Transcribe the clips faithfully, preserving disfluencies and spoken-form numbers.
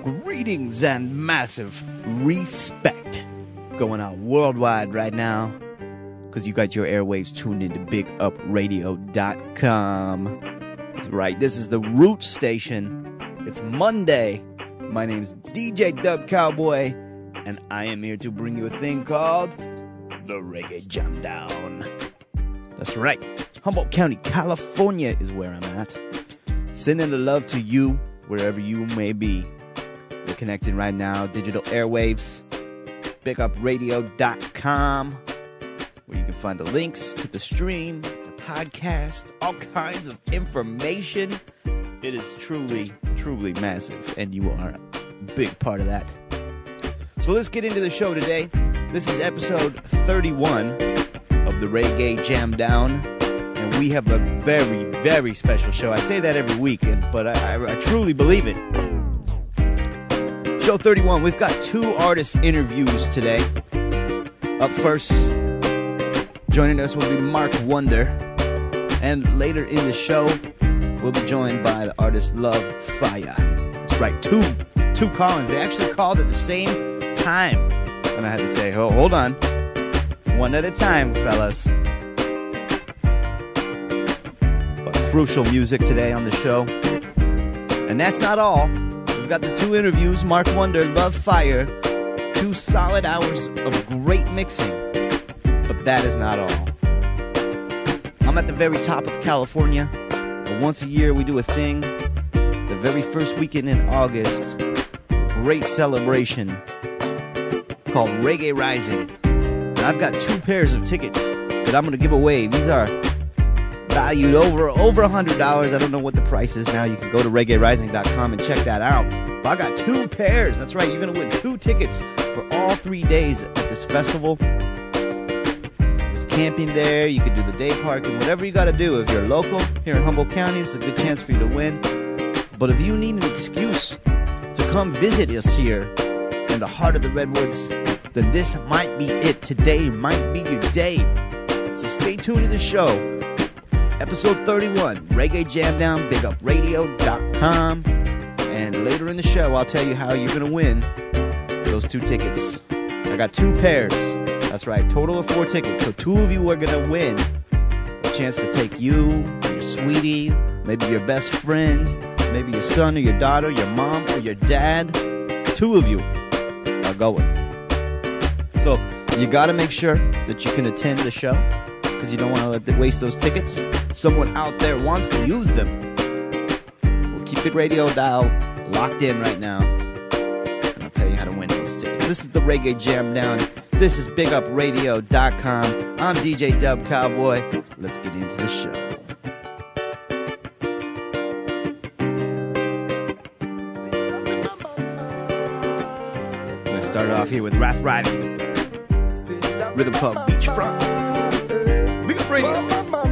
Greetings and massive respect going out worldwide right now, because you got your airwaves tuned into big up radio dot com. That's right, this is the Root Station. It's Monday. My name's D J Dub Cowboy, and I am here to bring you a thing called the Reggae Jam Down. That's right, Humboldt County, California is where I'm at. Sending the love to you wherever you may be. We're connected right now, digital airwaves, big up radio dot com, where you can find the links to the stream, the podcast, all kinds of information. It is truly, truly massive, and you are a big part of that. So let's get into the show today. This is episode thirty-one of the Reggae Jam Down, and we have a very, very special show. I say that every week, but I, I, I truly believe it. Show thirty-one, we've got two artist interviews today. Up first, joining us will be Mark Wonder, and later in the show, we'll be joined by the artist Love Fire. That's right, two, two call-ins. They actually called at the same time, and I had to say, oh, hold on, one at a time, fellas. But crucial music today on the show, and that's not all. We've got the two interviews, Mark Wonder, Love Fire, two solid hours of great mixing, but that is not all. I'm at the very top of California, but once a year we do a thing, the very first weekend in August, great celebration called Reggae Rising, and I've got two pairs of tickets that I'm going to give away. These are valued over over one hundred dollars. I don't know what the price is now. You can go to reggae rising dot com and check that out. But I got two pairs. That's right. You're going to win two tickets for all three days at this festival. There's camping there. You can do the day parking, whatever you got to do. If you're local here in Humboldt County, it's a good chance for you to win. But if you need an excuse to come visit us here in the heart of the Redwoods, then this might be it. Today might be your day. So stay tuned to the show. Episode thirty-one, Reggae Jam Down, big up radio dot com. And later in the show, I'll tell you how you're going to win those two tickets. I got two pairs. That's right, total of four tickets. So two of you are going to win a chance to take you, your sweetie, maybe your best friend, maybe your son or your daughter, your mom or your dad. Two of you are going. So you got to make sure that you can attend the show, because you don't want to let them waste those tickets. Someone out there wants to use them. We'll keep it radio dial locked in right now, and I'll tell you how to win those tickets. This is the Reggae Jam Down. This is big up radio dot com. I'm D J Dub Cowboy. Let's get into the show. I'm going to start it off here with Wrath Riding. Rhythm called Beachfront. Big up radio.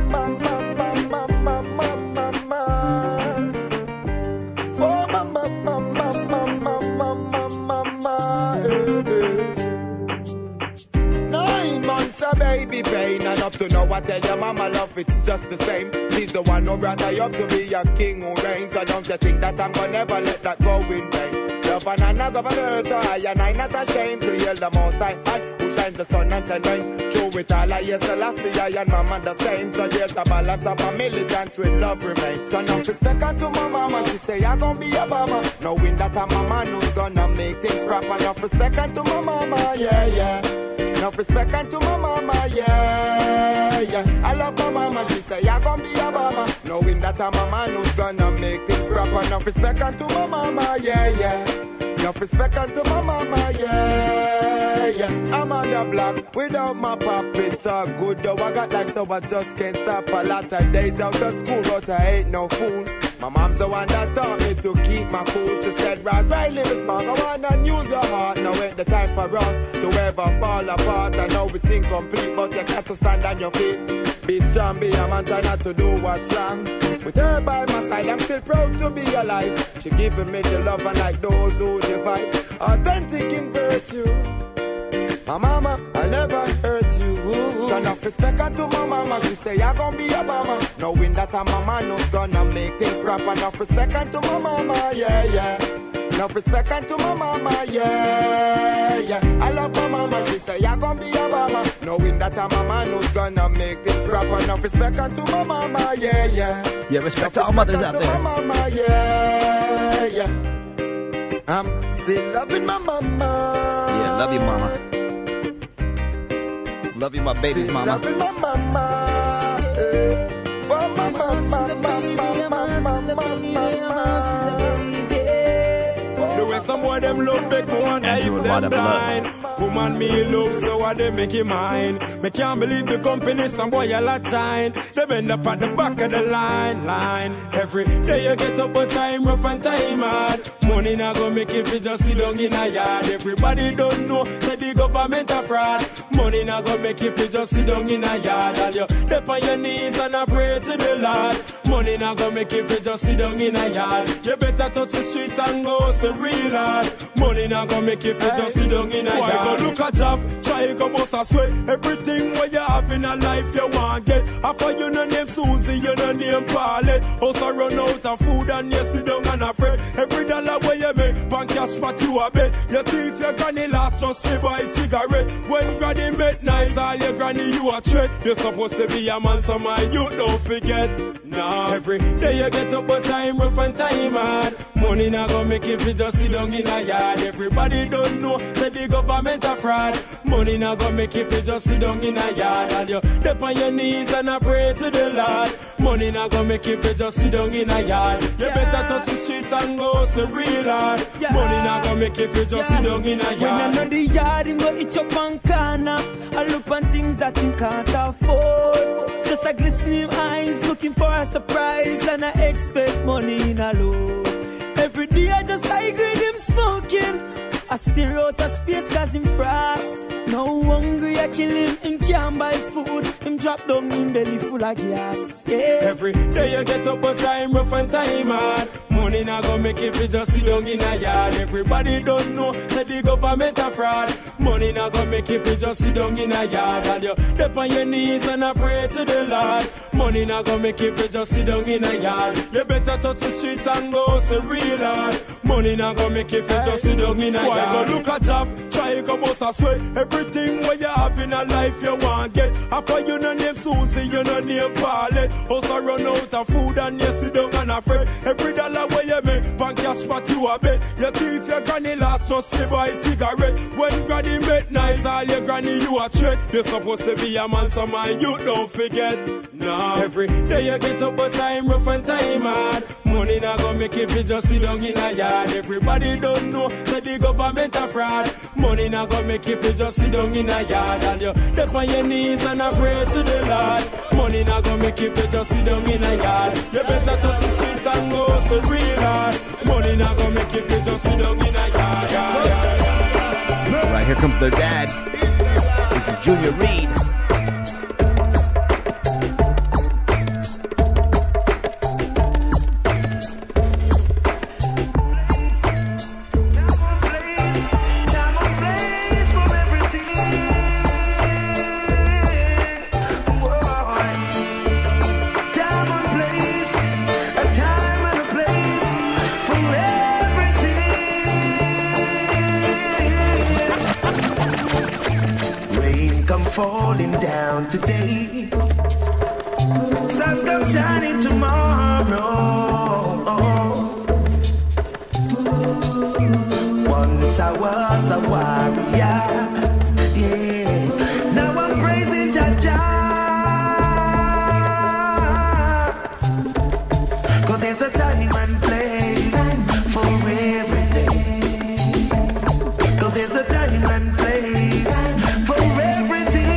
Baby pain, and up to now I tell your mama love it's just the same. She's the one who brought her up to be a king who reigns. So don't you think that I'm gonna never let that go in vain? Love and I'm not gonna hurt her, and I'm not ashamed to yell the most I, I who shines the sun and send rain. Through it all I yes, the last year and mama the same. So there's a balance of a militant with love remains. So now respect unto my mama, she say I gonna be a mama, knowing that I'm a man who's gonna make things proper. Enough respect unto my mama, yeah, yeah. Enough respect unto my mama, yeah, yeah. I love my mama, she say I gon' be a mama, knowing that I'm a man who's gonna make things proper. Enough respect unto my mama, yeah, yeah. Enough respect unto my mama, yeah, yeah. I'm on the block without my pop, it's all good though. I got life so I just can't stop. A lot of days out of school, but I ain't no fool. My mom's the one that taught me to keep my cool. She said, right, right, live smart, go on and use your heart. Now ain't the time for us to ever fall apart. I know it's incomplete, but you got to stand on your feet. Be strong, be a man, try not to do what's wrong. With her by my side, I'm still proud to be alive. She giving me the love unlike those who divide. Authentic in virtue. My mama, I never hurt you. So enough respect unto my mama. She say I gon' be a mama, knowing that I'm a man who's gonna make things proper. Enough respect unto my mama, yeah, yeah. Enough respect unto my mama, yeah, yeah. I love my mama, she say I gon' be a mama. Knowing that I'm a man who's gonna make things proper. Enough respect unto my mama, yeah, yeah. Yeah, respect to all mothers out there. My mama, yeah, yeah. I'm still loving my mama. Yeah, love you, mama. Love you, my babies, mama. Loving my mama. Eh. For my mama, mama, mama, mama, mama. The way some boy them love beg me wonder if them blind. Woman me love so why they make it mine. Me can't believe the company some boy a lot shine. They bend up at the back of the line, line. Every day you get up but time rough and time hard. Money not gonna make it, just sit down in a yard. Everybody don't know, say the government a fraud. Money not gonna make it, just sit down in a yard. And you dip on your knees and I pray to the Lord. Money not gonna make it, just sit down in a yard. You better touch the streets and go so real hard. Money not gonna make it, just sit down in a yard. Why go look a job, try go bust a sweat. Everything what you have in a life you want get. After you no name Susie, you no name Paulette. Also run out of food and you sit down and afraid. Every dollar where you make, pan cash but you a bet. You thief your granny last just say buy cigarette. When granny make nice, all your granny you a threat. You're supposed to be a man, so man you don't forget. Nah, every day you get up but time rough and time hard. Money not gonna make it, just sit down in a yard. Everybody don't know, say the government a fraud. Money not gonna make it, just sit down in a yard. And you dip on your knees and I pray to the Lord. Money not gonna make it, just sit down in a yard. You yeah. better touch the streets and go so real hard. Yeah. Money not gonna make it, just yeah. sit down in a yard. When you know the yard, him go itch up on corner. I look on things that him can't afford. Just a glistening eyes, looking for a surprise. And I expect money in a load. Every day I just high grade him smoking. I steer out of space cause him frost. No hungry I kill him, him can't buy food. Him drop down in belly full of gas. Yeah. Every day you get up but time rough and time hard. Money not gonna make it, just sit down in a yard. Everybody don't know, say the government a fraud. Money not gonna make it, just sit down in a yard. And you dip on your knees and I pray to the Lord. Money not gonna make it, just sit down in a yard. You better touch the streets and go so real hard. Money not gonna make it, just sit down in a yard. Why go look a job, try go bust a sweat. Everything what you have in a life you want get. After you no name Susie, you no name Paulette. Also run out of food and you sit down and afraid. Every dollar where you make, pan cash but you a bet. You thief your granny last just say buy cigarette. When granny make nice, all your granny you a threat. You're supposed to be a man, so man you don't forget. Nah, every day you get up but time rough and time hard. Money not gonna make it, just sit down in a yard. Everybody don't know, say the government a fraud. Money not gonna make it, just sit down in a yard. And you dip on your knees and I pray to the Lord. Money not gonna make it, just sit down in a yard. You better touch the streets and go so real hard. Money not gonna make it, just sit down in a yard. All right, here comes their dad. This is Junior Reed. Falling down today, sun's gonna shine tomorrow. Once I was a warrior, yeah. Now I'm praising Jah Jah. 'Cause there's a time and place for everything. 'Cause there's a time and place for everything.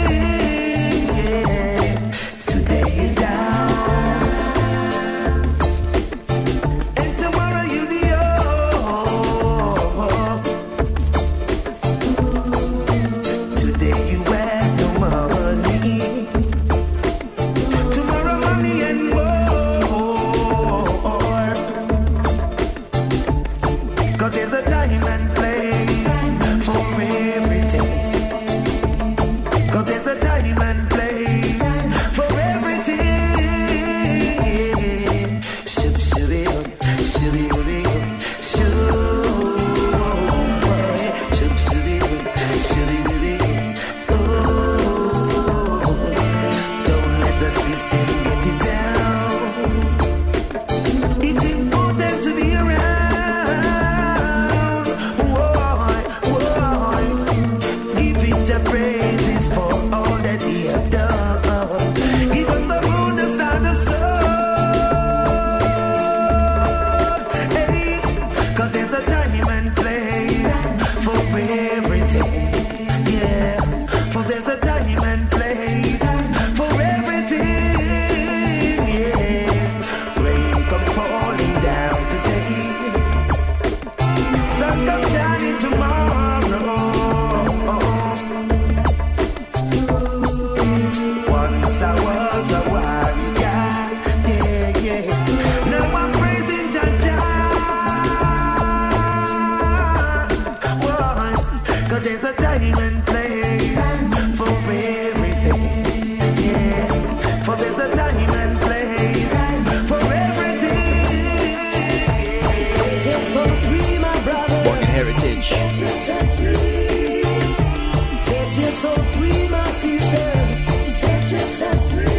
heritage. Set yourself free. Set yourself free, my sister. Set yourself free.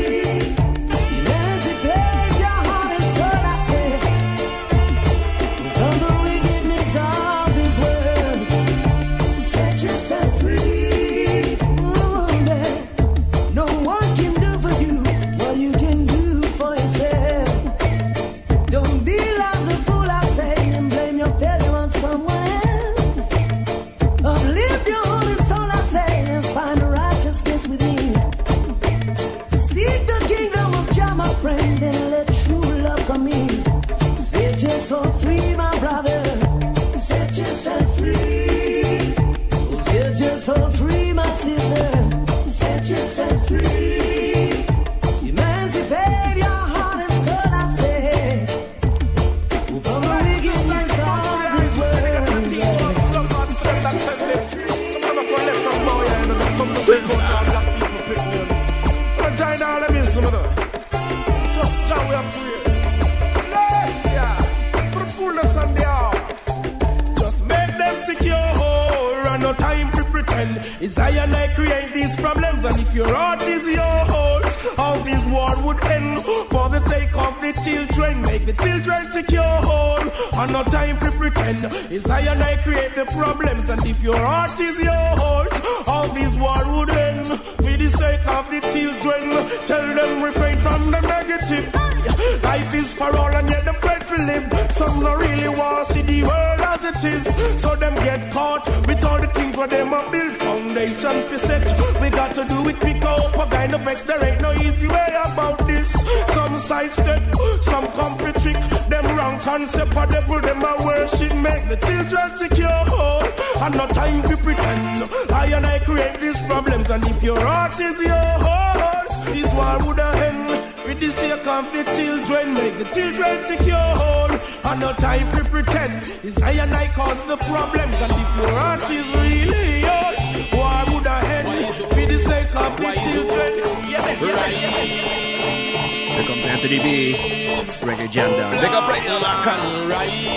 Emancipate your heart and soul, I say, from the wickedness of this world. Set yourself free. Oh, yeah. No one can do for you what you can do for yourself. Don't be like the fool, I say, and blame your failure on someone else. Uplift your heart and soul, I say, and find righteousness within. Seek the kingdom of Jah, my friend, and let true love come in. Set yourself free, my brother. Set yourself free. Set yourself free, my sister. Set yourself free. Emancipate your heart and soul, I say, from the wickedness of this world. Set yourself free. Just Jah we have to Let's yeah. Put the fullness on the arm. Just make them secure. Run no time to pretend. It's I and I create these problems, and if your heart is yours, all this war would end. For the sake of the children, make the children secure. And no time to pretend. It's I and I create the problems, and if your heart is yours, all this war would end. For the sake of the children, tell them refrain from the negative. Life is for all, and yet the afraid to live. Some don't really want to see the world as it is, so them get caught with all the things where them are built. Foundation for set. We got to do it pick up a kind of vex. There ain't no easy way about this. Some sidestep, some comfy trick. Them wrong concept for the devil, them a worship. Make the children secure, and no time to pretend. I and I create these problems, and if your heart is yours, this war would end. With the sake of the children, make the children secure, and no time to pretend. It's I and I cause the problems, and if your heart is really yours, war would end. With the sake of the children. Yeah, yeah, yeah, yeah. Here comes Anthony B. Reggae Jam Down. Big up Radio Lock.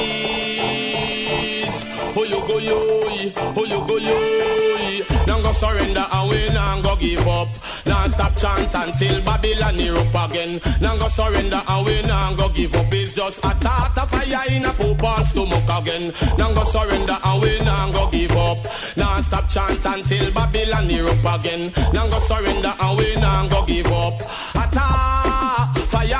Rise. Oh, you go, yo. Oh, you go, yo. Now go surrender and we now go give up. Now stop chant until Babylon erupt again. Now go surrender and we now go give up. It's just a tart of fire in a poop and stomach again. Now go surrender and we now go give up. Now stop chant until Babylon erupt again. Now go surrender and we now go give up. A tart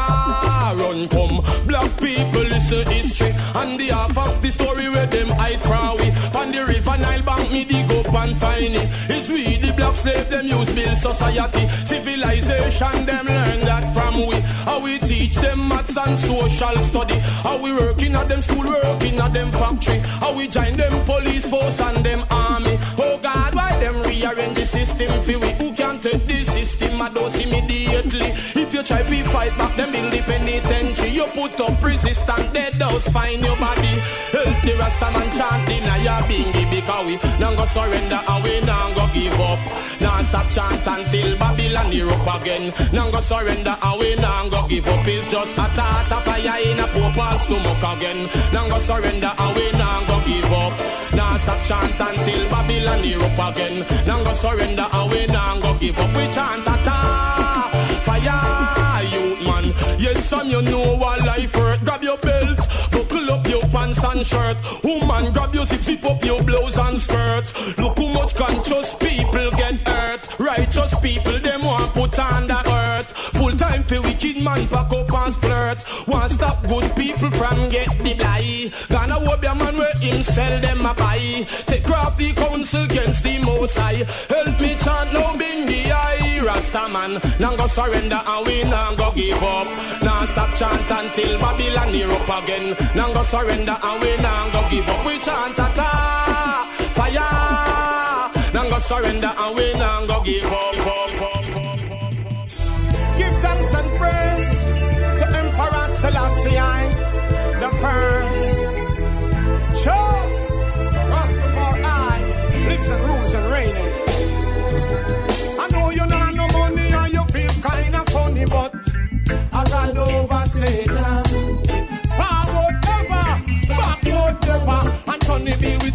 fire run come. Black people listen history and the half of the story where them hide from we. On the river Nile bank me dig up and find it. It's we the black slave them use build society. Civilization them learn that from we. How we teach them maths and social study. How we working at them school, working at them factory. How we join them police force and them army. Oh God, why them rearrange the system for we? Who can take the system at those immediately? If you try to fight back them build the penitentiary. You put up resistance, dead does find your body. Help the Rastaman chant in a ya bingy because we now go surrender and we now go give up. Now stop chant until Babylon erupt again. Now go surrender and we now go give up. It's just a tart of fire in a poop and stomach again. Now go surrender and we now go give up. Now stop chant until Babylon erupt again. Now go surrender and we now go give up. We chant a tart fire, youth man. Yes, some you know what life hurt. Grab your belt, buckle up your pants and shirt. Woman, grab your zip, zip up your blouse and skirt. Look how much conscious people get hurt. Righteous people, them want put on the earth. Full time for wicked man, pack up and splurt. Want stop good people from get the blight. Gonna hope your man where him sell them a buy. Take crap the council against the most high. Help me chant no bing the eye. Rasta man, now go surrender and we now go give up. Now stop chant until Babylon erupt again. Now go surrender and we now go give up. We chant a ta fire. Now go surrender and we now go give up. Give thanks and praise to Emperor Selassie the first. Sure, Rastafari lives and rules and reigns. I know you don't have no money and you feel kinda funny, but I ran over Satan. Forward ever, backward never, and Tony B.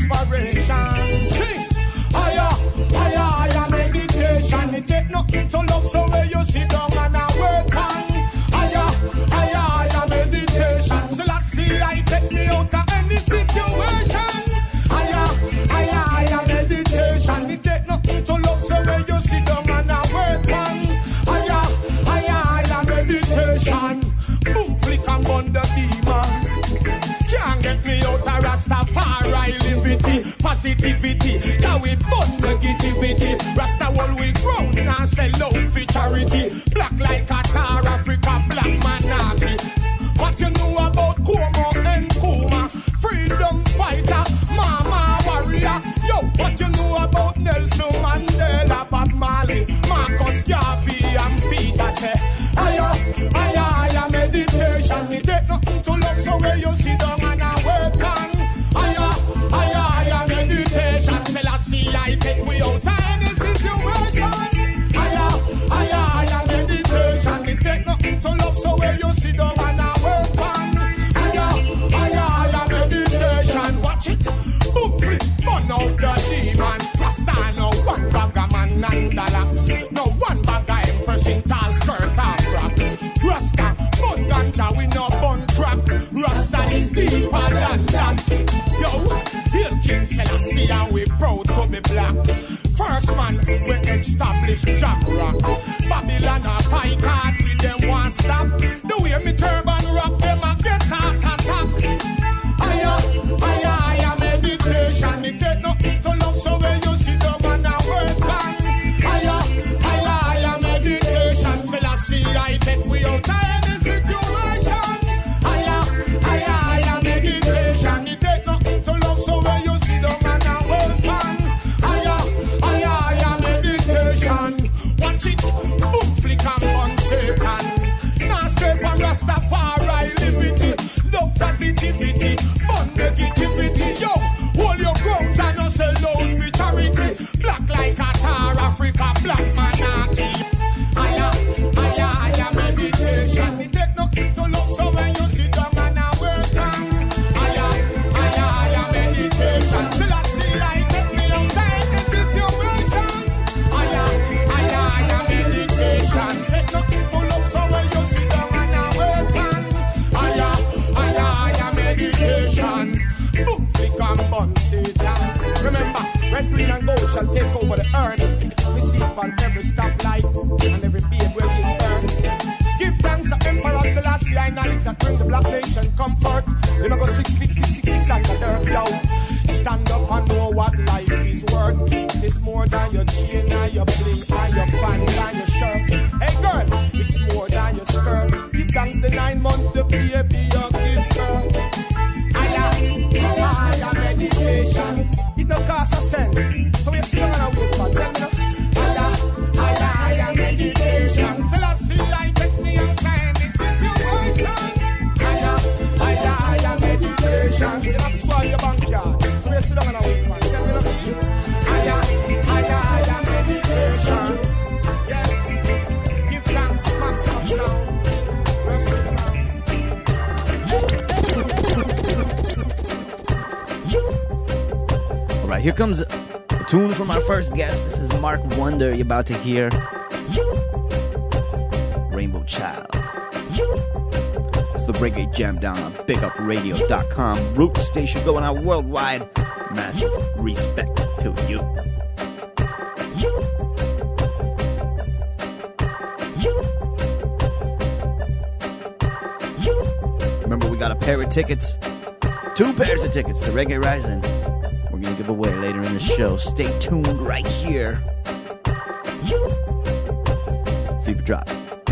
inspiration. Sing! Higher, higher, higher meditation. It take nothing to love, so where you sit down and I work on. Higher, higher, higher meditation. So let's see, I take me out of any situation. Higher, higher, higher meditation. It take nothing to love, so where you sit down and I work on. Higher, higher, higher meditation. Boom, flick and burn the demon. Can't get me out of Rastafari liberty, positivity. Can we burn negativity? Rasta will we ground and sell out for charity. Black like Qatar, Africa, black monarchy. What you know about Como and Kuma? Freedom fighter, mama warrior. Yo, what you know about Nelson Mandela, Bob Marley, Marcus Garvey and Peter say, higher, higher, higher meditation. Me take nothing to love, so where you sit down and I work on. Higher, higher, higher meditation. Say, I see, I take we out of any situation. Higher, higher, higher meditation. Me take nothing to love, so where you sit down and I work on. Higher, higher, higher meditation. Watch it, boom, flip, burn out the demon. Rasta no one bag a man and dalax. No one bag a empress in tall skirt or frock. Rasta, bun ganja, we no bun crack. Rasta is deeper than that. Yo, Hail King Selassie and we proud to be black. First man, we establish Jack Rock. Babylon a fight hard till them want stop. The way me turban rock, them a get heart attack. Higher, higher, higher meditation. It take nothing to love, so when you sit down and I work on. Higher, higher, higher meditation. Selassie, I take we out of any situation. Higher, higher, higher meditation. It take nothing to love, so when you sit down and I work on. Higher, higher, higher meditation. Watch it, boom, flick and burn Satan. Now straight from Rastafari liberty, love positivity, burn negativity. Yo, hold your ground and no sell out for charity. Black like Qatar, Africa, black monarchy. Higher, higher, higher meditation. It take nothing to love, so when you sit down and I work on. Higher, higher, higher meditation. Still I see like take me out of any situation. Higher, higher, higher meditation. Take nothing to love, so when you sit down and I work on. Higher, higher, higher meditation. Boom, flick and bun Satan. Remember, red, green and gold shall take over the earth. We see upon every stoplight and every babe will give birth. Give thanks to Emperor Selassie, I knowledge that bring the black nation comfort. You know go six feet, six, six like the dirt, yo. Stand up and know what life is worth. It's more than your chain and your bling and your pants and your shirt. Hey girl, it's more than your skirt. Give thanks the nine months the baby you give birth. Higher, higher meditation. It no cost a cent, so we sit down and wait for them. Higher, higher, higher meditation. Selassie, I take me out of any situation. Higher, higher, higher meditation. You have to swallow your backyard, so we sit down and wait for them. Higher, higher, higher meditation. Yeah, give thanks, maximum sound. Rest of the All right, here comes a tune from our first guest. This is Mark Wonder. You're about to hear Rainbow Child. It's the Reggae Jam down on big up radio dot com. Root station going out worldwide. Massive respect to you. Remember, we got a pair of tickets. Two pairs of tickets to Reggae Rising. We're going to give away later in the show. Stay tuned right here. Fever Drop.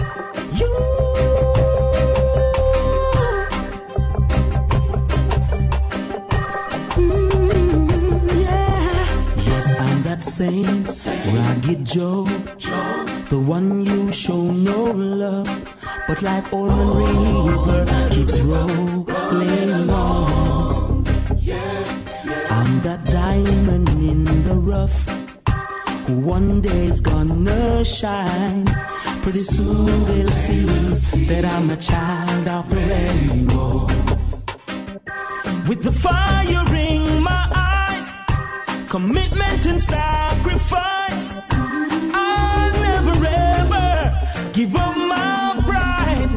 Yes, I'm that same Ragged Joe, the one you show no love, but like Ormond River keeps rolling on. I'm that diamond in the rough, who one day's gonna shine. Pretty soon they'll see that I'm a child of the rainbow. With the fire in my eyes, commitment and sacrifice. I'll never ever give up my pride.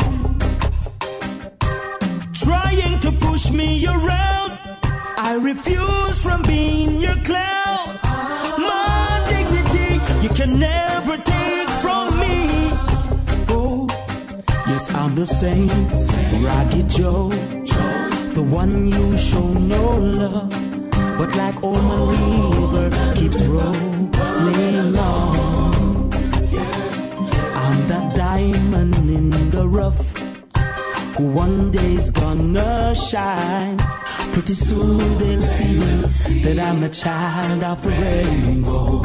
Trying to push me around, I refuse from being your clown. My dignity you can never take from me. Oh, yes, I'm the same Ragged Joe, the one you show no love, but like old man river keeps rolling on. I'm that diamond in the rough who one day's gonna shine. Pretty soon they'll see that I'm a child of the rainbow.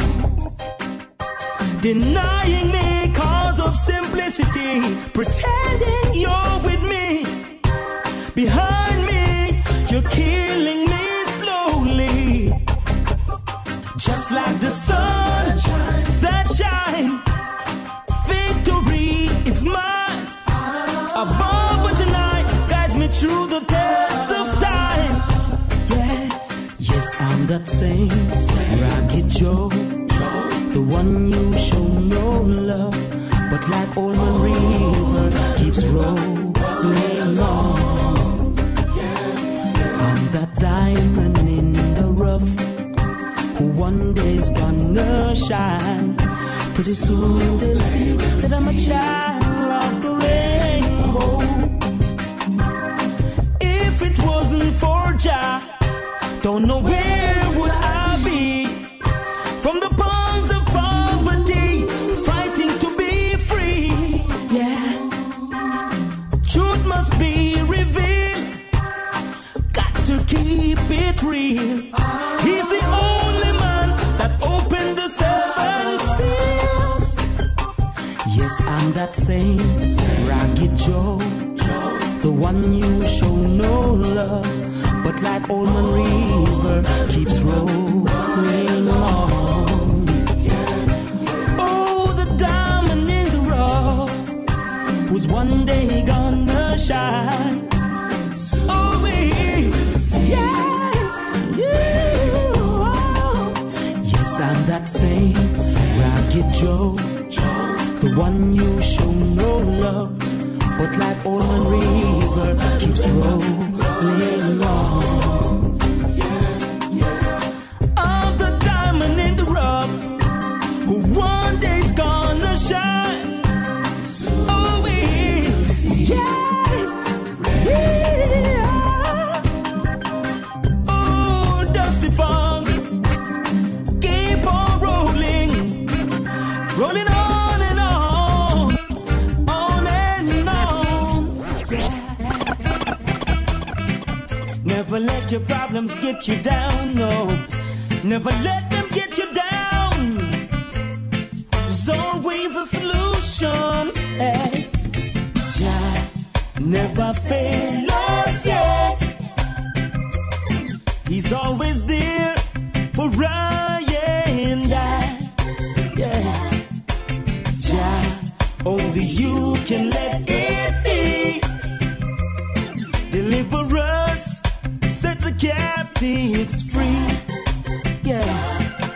Denying me cause of simplicity, pretending you're with me. Behind me, you're killing me slowly. Just like the sun that shines, victory is mine. Above what tonight guides me through the test of time. Yeah, yes, I'm that same Ragged Joe, the one you show no love, but like old man river keeps rolling on. I'm that diamond in the rough who one day's gonna shine. Pretty soon they'll see that I'm a child of the rainbow. If it wasn't for Jah, don't know where would I be. From the palms of poverty, fighting to be free. Yeah, truth must be revealed. Got to keep it real. He's the only man that opened the seven seals. Yes, I'm that same Ragged Joe, the one you show no love, but like old man river keeps rolling on. Oh, the diamond in the rough, who's one day gonna shine. Oh, yeah, yeah. Oh. Yes, I'm that same Ragged Joe, the one you show no love, but like old man river keeps rolling on. I'm the diamond in the rough who one day's gonna shine. Oh, it's, yeah, yeah. Oh, Dusty Funk, keep on rolling, rolling on and on, on and on. Never let your problems get you down, no. Never let them get you down. There's always a solution. Hey, Jah never failed us yet. He's always there for I and I. Yeah, Jah, only you can let it be. Deliver us, set the captives free. Yeah,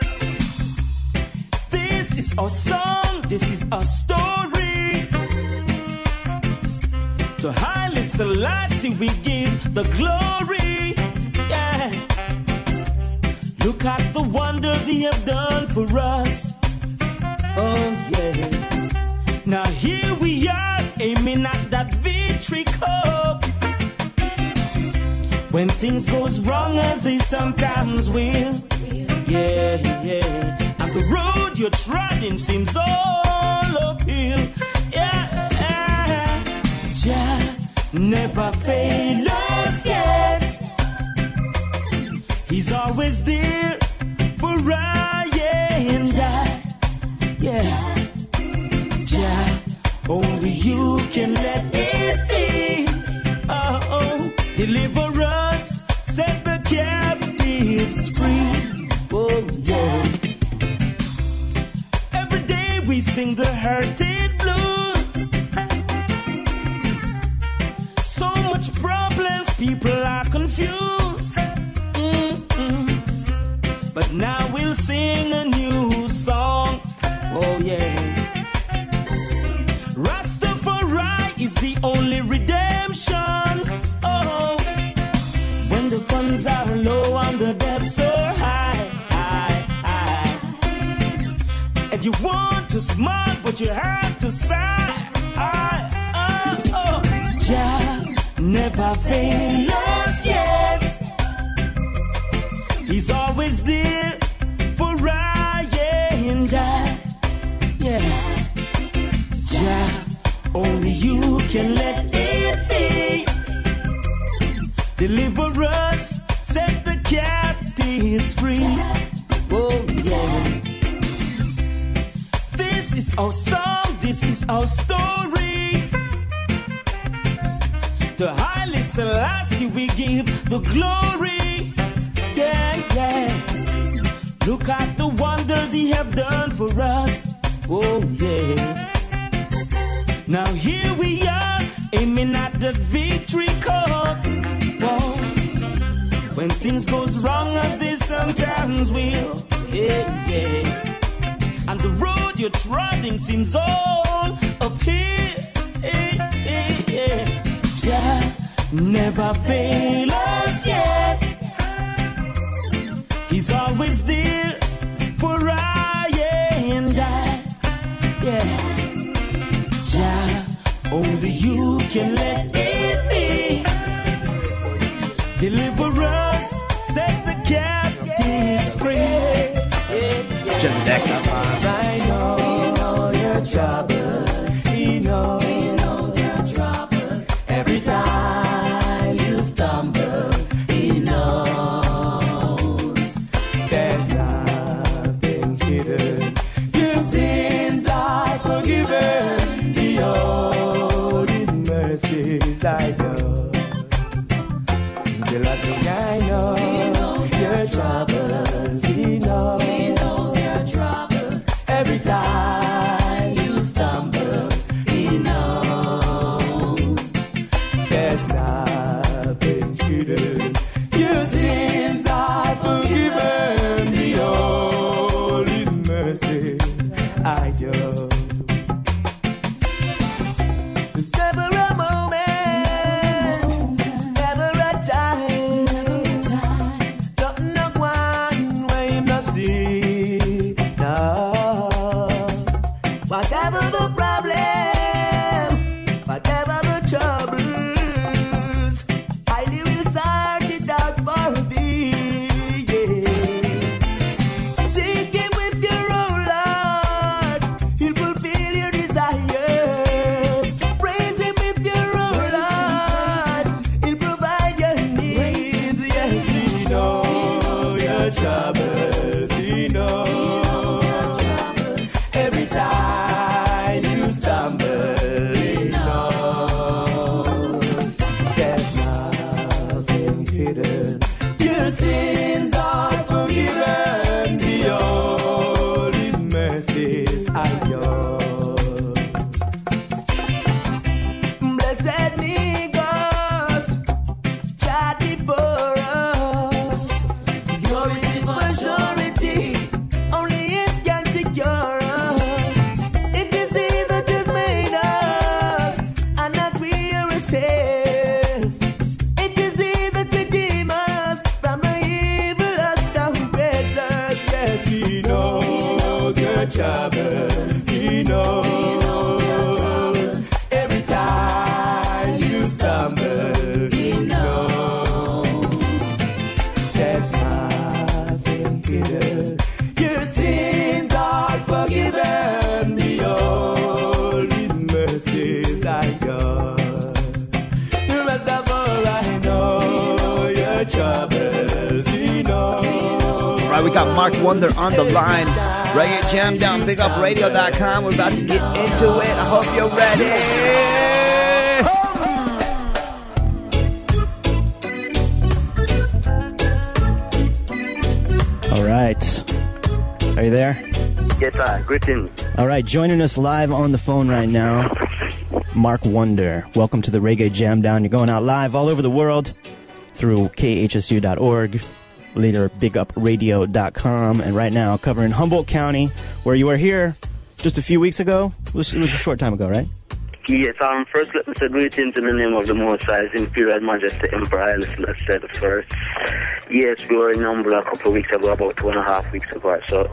this is our song, this is our story. To Haile Selassie we give the glory. Yeah, look at the wonders he have done for us. Oh yeah, now here we are aiming at that victory cup. When things goes wrong as they sometimes will, yeah, yeah, and the road you're treading seems all uphill, yeah, yeah. Jah never failed us yet. He's always there for I and I, yeah. Jah, only you can let it be. Oh, oh. Deliver us, set the captives free. Oh, yeah. Every day we sing the hurted blues. So much problems, people are confused. Mm-mm. But now ocean. Oh, when the funds are low and the depths are high, high, high. And you want to smile, but you have to sigh. I, oh, oh. Jah never fail us yet. He's always there for I and I. Yeah. Jah, only you can let it be. Deliver us, set the captives free. Oh, yeah. This is our song, this is our story. To Haile Selassie we give the glory. Yeah, yeah. Look at the wonders he have done for us. Oh, yeah. Now here we are, aiming at the victory cup. Whoa. When things goes wrong, as they sometimes will. Yeah, yeah. And the road you're trotting seems all uphill. Yeah, yeah, yeah. Jah never fail us yet. He's always there for I and I. Yeah. Jah, only you can let it be. Deliver us, set the captives free. Yeah. Jim Deck. I know, he knows your troubles. He knows, he knows your troubles. Every time you stumble, he knows. There's nothing hidden. Your sins are forgiven. Behold his mercies I know. Till I think I know, he knows your troubles. He knows, he knows your troubles. Every time you stumble, he knows. There's nothing hidden. Your sins are forgiven. Behold his mercy I know. There's never a moment, never a time, don't know one way you not see. No. Whatever the problem, whatever the troubles, I will sort it out for thee. Yeah. Seek him with your own Lord, he'll fulfill your desires. Praise him with your own Lord, he'll provide your needs. Yes, he knows your troubles, he knows. Every time you stumble, he knows. There's nothing hidden. Your sins are forgiven. Behold his mercies I know. Blessed Negus, Jah before us. Security for surety, only it can secure us. It is he that has made us, and not we ourselves. It is he that redeems us from the evil lust that oppresses. Yes, he knows your troubles. He knows. Every time you stumble, he knows. There's nothing hidden. Your sins are forgiven. Behold his mercies I know. The rest of all I know, your troubles he knows. Right, we got Mark Wonder on the line. Reggae Jam Down, big up radio dot com. We're about to get into it. I hope you're ready. All right. Are you there? Yes, sir. Greetings. All right, joining us live on the phone right now, Mark Wonder. Welcome to the Reggae Jam Down. You're going out live all over the world through K H S U dot org, later big up radio dot com, and right now covering Humboldt County, where you were here just a few weeks ago. It was, it was a short time ago, right? Yes, um, first let me say greetings in the name of the Most High, His Imperial Majesty Emperor Haile Selassie the First. Yes, we were in Umbla a couple of weeks ago, about two and a half weeks ago or so.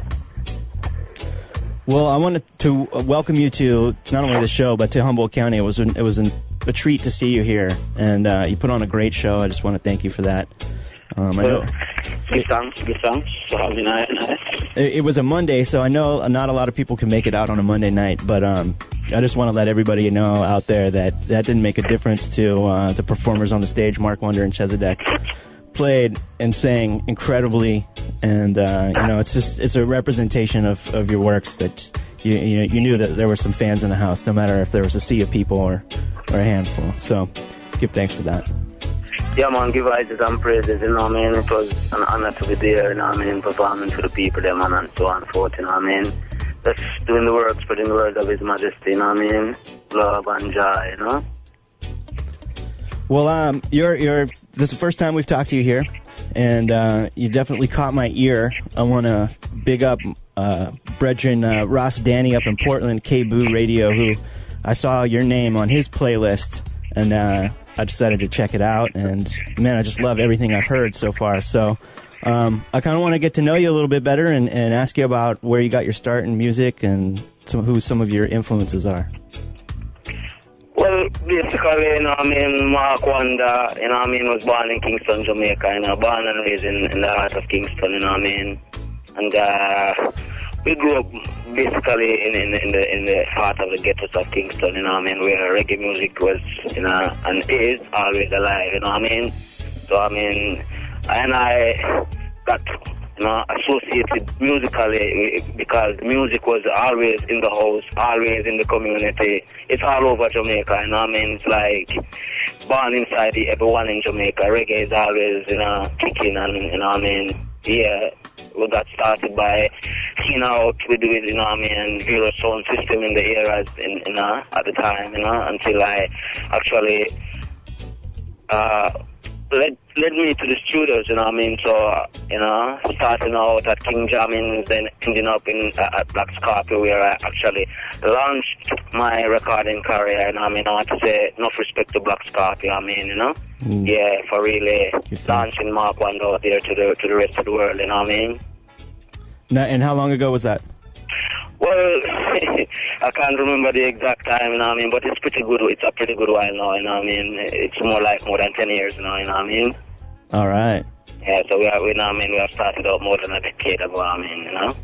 Well, I wanted to welcome you to not only the show, but to Humboldt County. It was an, it was an, a treat to see you here, and uh, you put on a great show. I just want to thank you for that. Um, I know Well, good thanks, good thanks. So, I mean, I, I, it, it was a Monday, so I know not a lot of people can make it out on a Monday night, but um, I just want to let everybody know out there that that didn't make a difference to uh, the performers on the stage. Mark Wonder and Chezidek played and sang incredibly, and uh, you know, it's just it's a representation of, of your works that you you, know, you knew that there were some fans in the house, no matter if there was a sea of people or, or a handful. So give thanks for that. yeah, man, give rises and praises, you know what I mean? It was an honor to be there, you know what I mean? Performing to the people, them, and so on and forth, you know what I mean? Just doing the work, spreading the word of His Majesty, you know what I mean? Love and joy, you know? Well, um, you're you're. This is the first time we've talked to you here, and uh, you definitely caught my ear. I want to big up uh, brethren uh, Ross Danny up in Portland, K-Boo Radio, who I saw your name on his playlist, and uh, I decided to check it out. And man, I just love everything I've heard so far. So um, I kind of want to get to know you a little bit better and, and ask you about where you got your start in music and some, who some of your influences are. Well, basically, you know what I mean, Mark Wonder, you know what I mean, was born in Kingston, Jamaica, you know, born and raised in, in the heart of Kingston, you know what I mean? And uh, we grew up basically in, in, in the in the heart of the ghettos of Kingston, you know what I mean, where reggae music was, you know, and is always alive, you know what I mean? So, I mean, and I got, you know, associated musically because music was always in the house, always in the community. It's all over Jamaica, you know what I mean? It's like born inside the, everyone in Jamaica. Reggae is always, you know, kicking and, you know what I mean? Yeah, we got started by seeing out we do it, you know what I mean, Vero sound system in the eras, in, you know, at the time, you know, until I actually uh, led, led me to the studios, you know what I mean, so, uh, you know, starting out at King Jammins, then ending up in uh, at Black Scorpio, where I actually launched my recording career, you know what I mean, I want to say enough respect to Black Scorpio, I mean, you know, mm. yeah, for really launching Mark Wonder out there to the, to the rest of the world, you know what I mean. Now, and how long ago was that? Well, I can't remember the exact time, you know what I mean, but it's pretty good. It's a pretty good while now, you know what I mean. It's more like more than ten years now, you know what I mean. All right. Yeah, so we are, we know what I mean, we have started out more than a decade ago, I mean, you know.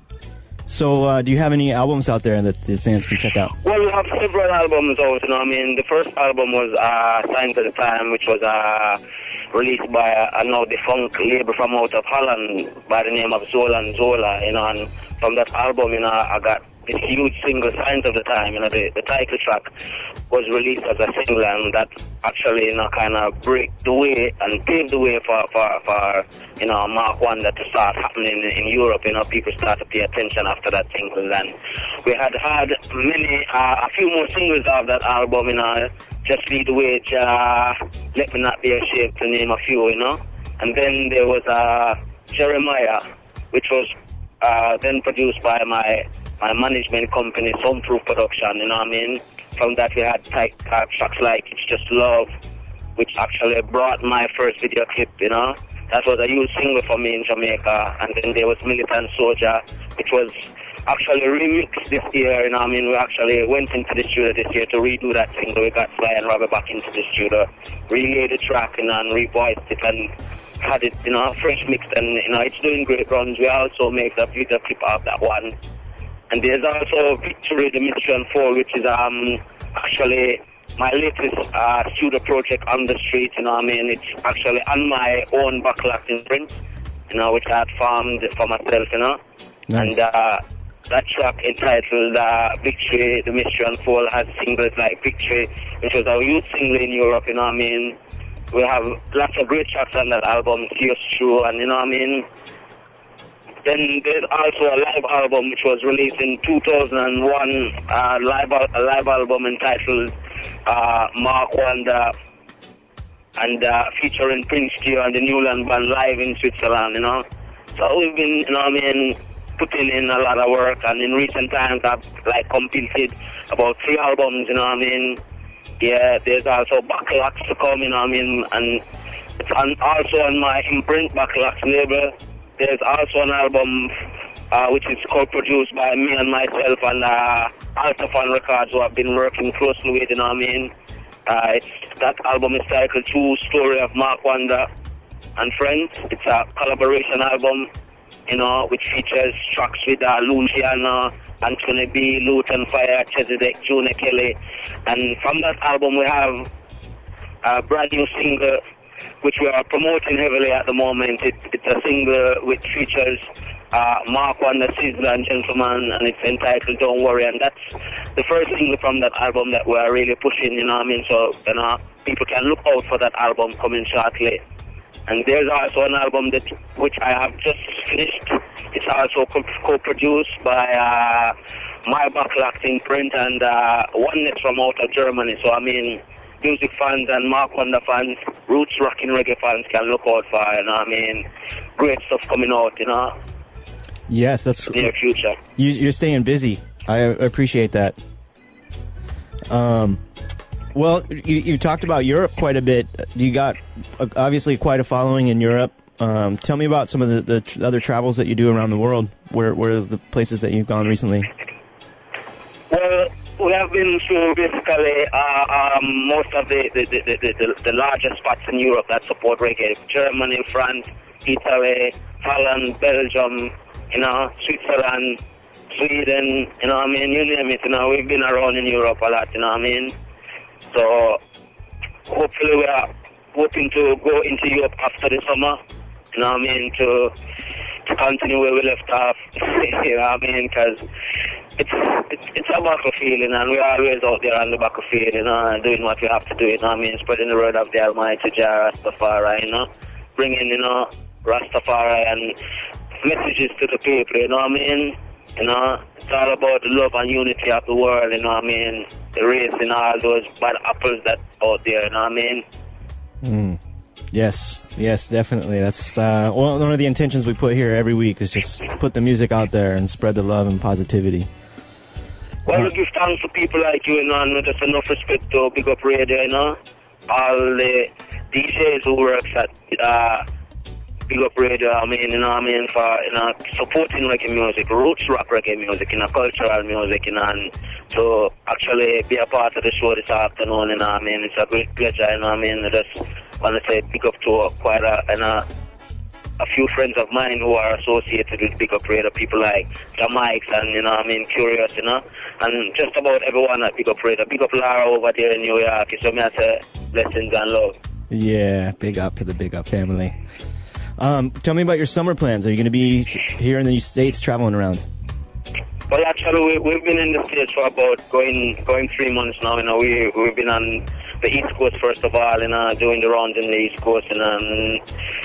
So, uh, do you have any albums out there that the fans can check out? Well, we have several albums out, you know what I mean. The first album was uh, Signs of the Time, which was uh, released by a, a now defunct label from out of Holland by the name of Zola and Zola, you know, and from that album, you know, I got this huge single, Signs of the Time, you know, the, the title track was released as a single, and that actually, you know, kind of break the way and pave the way for, for, for you know, Mark Wonder to start happening in, in Europe, you know, people start to pay attention after that single, and we had had many, uh, a few more singles of that album, you know, Just Lead the Way, uh, Let Me Not Be Ashamed, to name a few, you know, and then there was uh, Jeremiah, which was uh, then produced by my my management company, Soundproof Production, you know what I mean? From that we had type, type tracks like It's Just Love, which actually brought my first video clip, you know? That was a huge single for me in Jamaica. And then there was Militant Soldier, which was actually remixed this year, you know what I mean? We actually went into the studio this year to redo that single. We got Sly and Robert back into the studio, relayed the track, you know, and revoiced it and had it, you know, fresh mixed, and, you know, it's doing great runs. We also make the video clip of that one. And there's also Victory, the Mystery Unfold, which is um actually my latest uh, studio project on the street, you know what I mean? It's actually on my own backlog imprint, you know, which I had formed for myself, you know? Nice. And uh, that track entitled uh, Victory, the Mystery Unfold has singles like Victory, which was our youth single in Europe, you know what I mean? We have lots of great tracks on that album, See Us Through, and you know what I mean? Then there's also a live album which was released in two thousand one, uh, live, a live album entitled uh, Mark Wonder, and uh, featuring Prince Q and the Newland Band live in Switzerland, you know. So we've been, you know what I mean, putting in a lot of work, and in recent times I've like completed about three albums, you know what I mean? Yeah, there's also Backlogs to come, you know what I mean? And it's on, also on my Imprint Backlogs label. There's also an album uh, which is co-produced by me and myself and uh, Altafan Records, who I've been working closely with, you know what I mean? Uh, it's, that album is titled True Story of Mark Wonder and Friends. It's a collaboration album, you know, which features tracks with uh, Luciano, Anthony B, Luton Fire, Chesedek, Junior Kelly. And from that album we have a brand new single which we are promoting heavily at the moment. It, it's a single which features uh, Mark Wonder, Sizzler and Gentleman, and it's entitled Don't Worry. And that's the first single from that album that we're really pushing, you know what I mean? So, you know, people can look out for that album coming shortly. And there's also an album that which I have just finished. It's also co- co-produced by uh, my Backlogs Imprint and uh, Oneness from out of Germany. So, I mean, music fans and Mark Wonder fans, roots rocking reggae fans can look out for, you know what I mean? Great stuff coming out, you know? Yes, that's... Near future. You, you're staying busy. I appreciate that. Um... Well, you, you talked about Europe quite a bit. You got uh, obviously quite a following in Europe. Um, tell me about some of the, the tr- other travels that you do around the world. Where, where are the places that you've gone recently? Well, we have been to basically uh, um, most of the the, the, the, the the largest spots in Europe that support reggae. Germany, France, Italy, Holland, Belgium, you know, Switzerland, Sweden, you know what I mean? You name it, you know, we've been around in Europe a lot, you know what I mean? So, hopefully we are hoping to go into Europe after the summer, you know what I mean, to to continue where we left off, you know what I mean, because it's, it's, it's a battlefield, and we're always out there on the battlefield, you know, doing what we have to do, you know what I mean, spreading the word of the Almighty Jah Rastafari, you know, bringing, you know, Rastafari and messages to the people, you know what I mean. You know, it's all about the love and unity of the world, you know what I mean? Erasing all those bad apples that out there, you know what I mean? Mm. Yes, yes, definitely. That's uh, one of the intentions we put here every week is just put the music out there and spread the love and positivity. Well, uh, we give thanks to people like you, you know, and just enough respect to Big Up Radio, you know? All the D Js who works at... Uh, Big Up Radio, I mean, you know what I mean, for, you know, supporting reggae music, roots rock reggae music, you know, cultural music, you know, and to actually be a part of the show this afternoon, you know what I mean, it's a great pleasure, you know what I mean, I just want to say big up to quite a, you know, a few friends of mine who are associated with Big Up Radio, people like the Mikes and, you know what I mean, Curious, you know, and just about everyone at Big Up Radio. Big up Lara over there in New York, so me I say blessings and love. Yeah, big up to the Big Up family. Um, tell me about your summer plans. Are you going to be here in the States traveling around? Well, actually, we, we've been in the States for about going going three months now. You know, we, we've been on the East Coast, first of all, you know, doing the rounds in the East Coast. And um,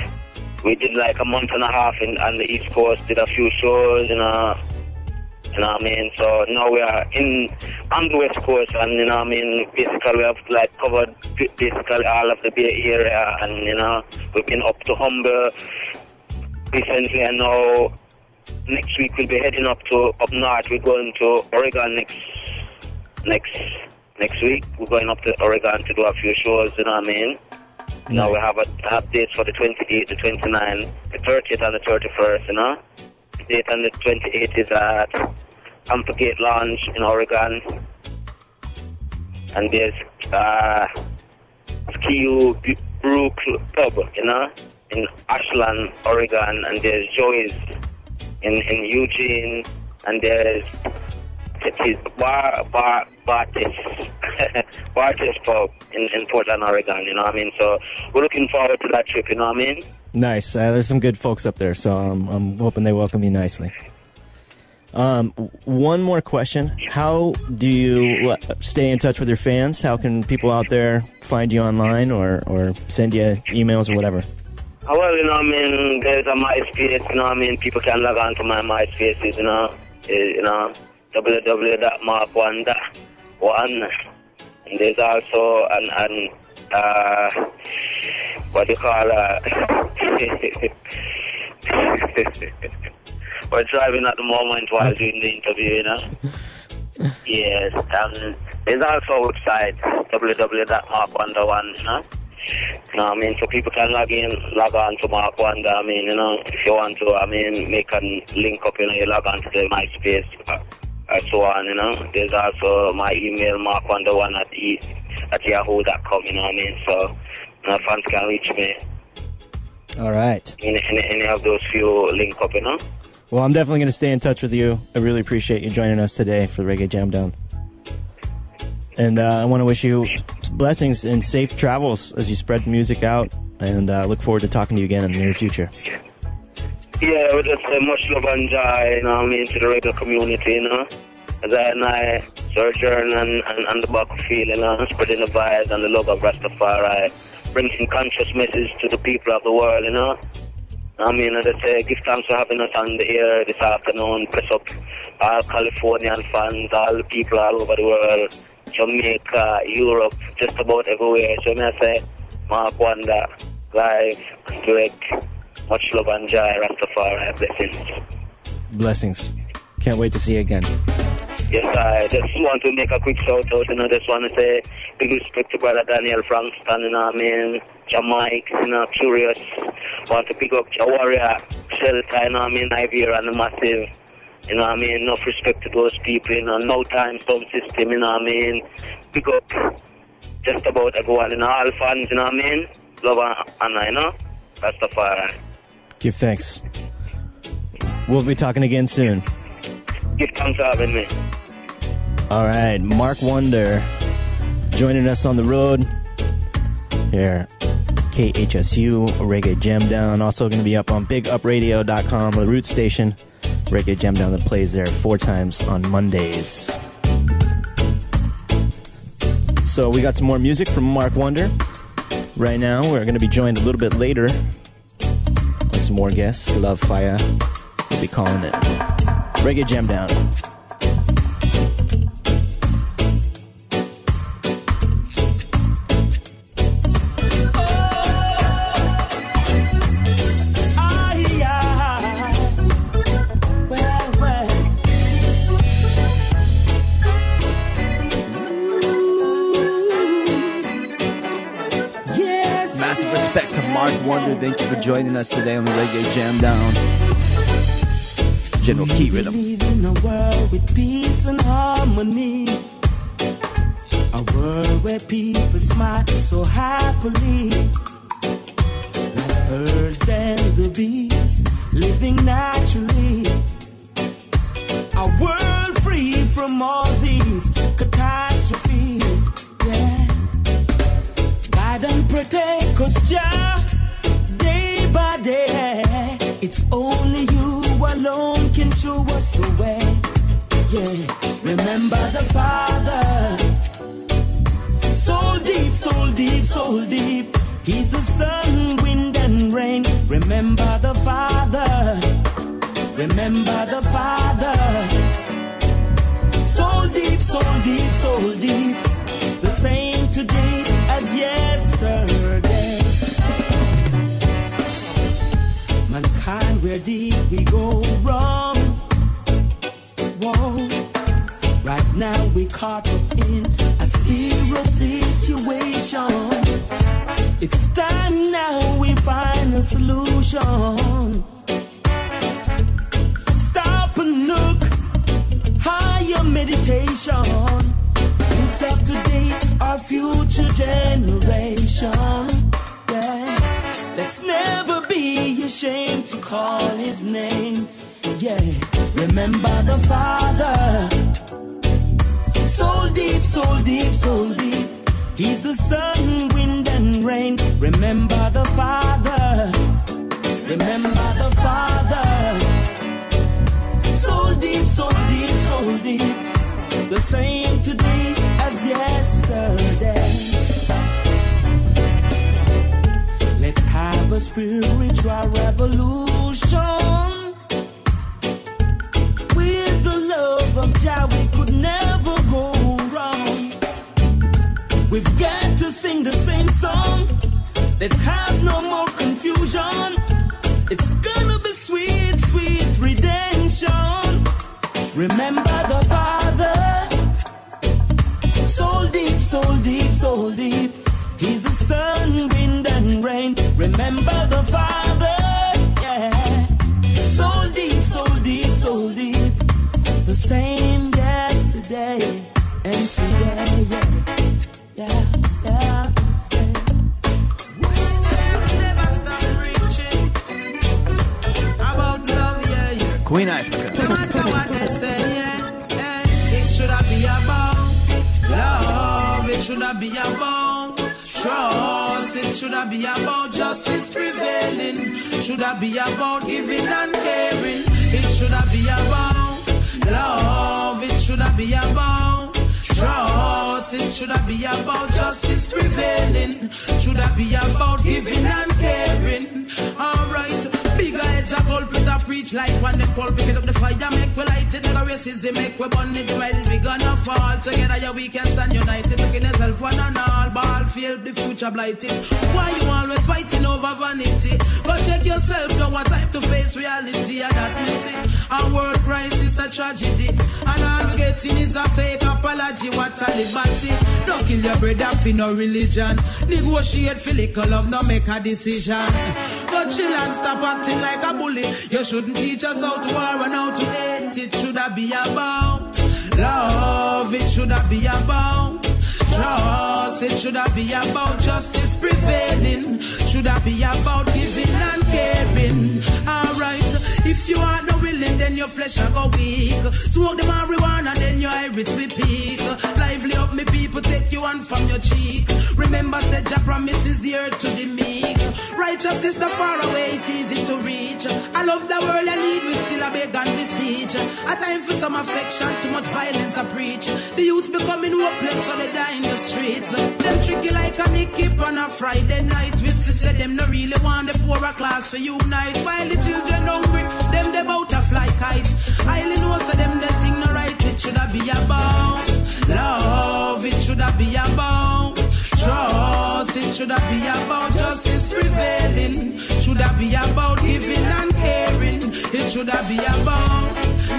we did like a month and a half in, on the East Coast, did a few shows, you know. You know what I mean? So now we are in on the West Coast, and you know what I mean, basically we have like covered basically all of the Bay Area, and you know, we've been up to Humber recently, and now next week we'll be heading up to up north. We're going to Oregon next next next week. We're going up to Oregon to do a few shows, you know what I mean? Nice. Now we have a have dates for the twenty-eighth, the twenty-ninth, the thirtieth and the thirty-first, you know. The date on the twenty-eighth is at Ampegate Lounge in Oregon, and there's uh, Skiu Brew Pub, you know, in Ashland, Oregon, and there's Joey's in, in Eugene, and there's Bar Bar Bartis Bartis Pub in, in Portland, Oregon, you know what I mean? So we're looking forward to that trip, you know what I mean? Nice. Uh, there's some good folks up there, so um, I'm hoping they welcome you nicely. Um, one more question. How do you stay in touch with your fans? How can people out there find you online or, or send you emails or whatever? Well, you know what I mean, there's a MySpace, you know what I mean, people can log on to my MySpaces, you know, you know, w w w dot mark one dot one. And there's also an, an uh, what do you call uh, We're driving at the moment while doing the interview, you know. Yes, um, there's also a website, w w w dot mark wonder one, you know. You know what I mean? So people can log in, log on to Mark Wonder. I mean, you know, if you want to, I mean, make a link up, you know, you log on to the MySpace uh, and so on, you know. There's also my email, mark wonder one at, e- at yahoo dot com, you know what I mean? So, you know, fans can reach me. All right. In any, any of those few link up, you know. Well, I'm definitely going to stay in touch with you. I really appreciate you joining us today for the Reggae Jam Down. And uh, I want to wish you blessings and safe travels as you spread the music out. And uh, look forward to talking to you again in the near future. Yeah, we just say much love and joy, you know what I mean, to the reggae community, you know. As I and I sojourn and, and, and the battlefield, you know, spreading the vibes and the love of Rastafari, bringing conscious message to the people of the world, you know. I mean, I just say, give thanks for having us on the air this afternoon. Press up all Californian fans, all the people all over the world, Jamaica, Europe, just about everywhere. So I say, Mark Wonder, live, direct, much love and joy, Rastafari, blessings. Blessings. Can't wait to see you again. Yes, I just want to make a quick shout out, you know, just want to say big respect to Brother Daniel Frankston, you know what I mean, Jamaica, you know, Curious, want to pick up Ja Warrior, Shelter, you know what I mean, Iberia and the Massive, you know what I mean, enough respect to those people, you know, no time sound system, you know what I mean, pick up just about everyone, you know, all fans, you know what I mean, love and honor, you know, Rastafari. Give thanks. We'll be talking again soon. Give thanks for having me. All right, Mark Wonder joining us on the road here, K H S U Reggae Jam Down. Also going to be up on big up radio dot com, the root station. Reggae Jam Down that plays there four times on Mondays. So we got some more music from Mark Wonder. Right now, we're going to be joined a little bit later by some more guests. Love Fire. We'll be calling it Reggae Jam Down. Mark Wonder, thank you for joining us today on the Reggae Jam Down. General Key Rhythm. We live in a world with peace and harmony, a world where people smile so happily, like birds and the bees living naturally. A world free from all these catastrophes. Yeah. Guide and protect us, Jah, day by day. It's only you alone can show us the way. Yeah, remember the Father. So deep, so deep, so deep. He's the sun, wind, and rain. Remember the Father. Remember the Father. So deep, so deep, so deep. The same today as yesterday. Mankind, where did we go wrong? Whoa. Right now we caught up in a serious situation. It's time now we find a solution. Stop and look, higher meditation. It's up to date, our future generation. Yeah. Let's never be ashamed to call his name. Yeah, remember the Father. So deep, so deep, so deep. He's the sun, wind, and rain. Remember the Father. Remember the Father. So deep, so deep, so deep. The same today as yesterday. Let's have a spiritual revolution. With the love of Jah, we could never go wrong. We've got to sing the same song. Let's have no more confusion. It's gonna be sweet, sweet redemption. Remember the Father. Soul deep, soul deep, soul deep. He's the sun, wind, and rain. Remember the Father. Yeah. Soul deep, soul deep, soul deep. The same yesterday and today. Yeah, yeah, yeah. Queen Africa. No matter what they say, yeah, yeah, it should have be about love. It should have be about trust. It should have be about justice prevailing. Should have be about giving and caring. It should have be about love. It should have be about trust. It should have be about justice prevailing. Should have be about giving and caring. Alright. Bigger heads a culprit a preach like when they pulpit. Pick up the fire, make we light it. Like a racism, make we burn it. While we gonna fall together, yeah, we can stand united. Looking yourself one and all, ball field, the future blighted. Why you always fighting over vanity? Go check yourself, don't want time to face reality. And that music, our world crisis a tragedy. And all we getting is a fake apology. What a liberty. Don't kill your brother for no religion. Negotiate for little love, no make a decision. Go chill and stop acting like a bully. You shouldn't teach us how to war and how to hate. It should have be about love. It should have be about trust. It should have be about justice prevailing. Should have be about giving and caring. Alright, if you are not willing, then your flesh will go weak. Smoke the marijuana, then your iris will peak. Lively up, me people, take you on from your cheek. Remember, said your promises the earth to the meek. Righteousness the far away, it easy to reach. I love the world I need, we still a beg and beseech. A time for some affection, too much violence I preach. The youth becoming hopeless, so they die in the streets. Them tricky like a Nicky on a Friday night. We see say them no really want the poorer class for unite. While the children hungry, them they bout to fly kite. I only know so them they think no right. It should have be about love. It should have be about trust. It should have be about justice prevailing. Should have be about giving and caring. It should have be about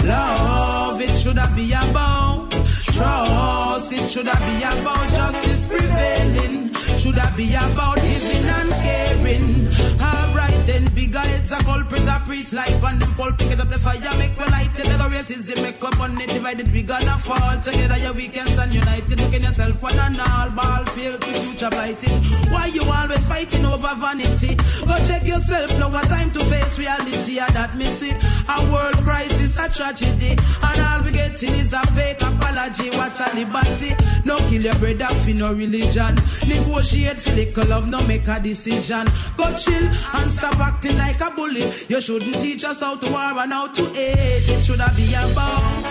love. It should have be about trust. It should have be about justice prevailing. Should have be about giving and caring. Alright then, bigger heads a culprit a preach like on them pulpit. Pick up the fire, make we light it. Make a racism, make up on it. Divided, we gonna fall together. Yeah, we can stand united. Look in yourself one and all. Ball field, the future blighted. Why you always fighting over vanity? Go check yourself, now what time to face reality. And that miss it. A world crisis, a tragedy. And all we getting is a fake apology. What a liberty. No kill your brother for no religion. Negotiate for little love, no make a decision. Go chill and stop acting like a bully. You shouldn't teach us how to war and how to hate. It should have be about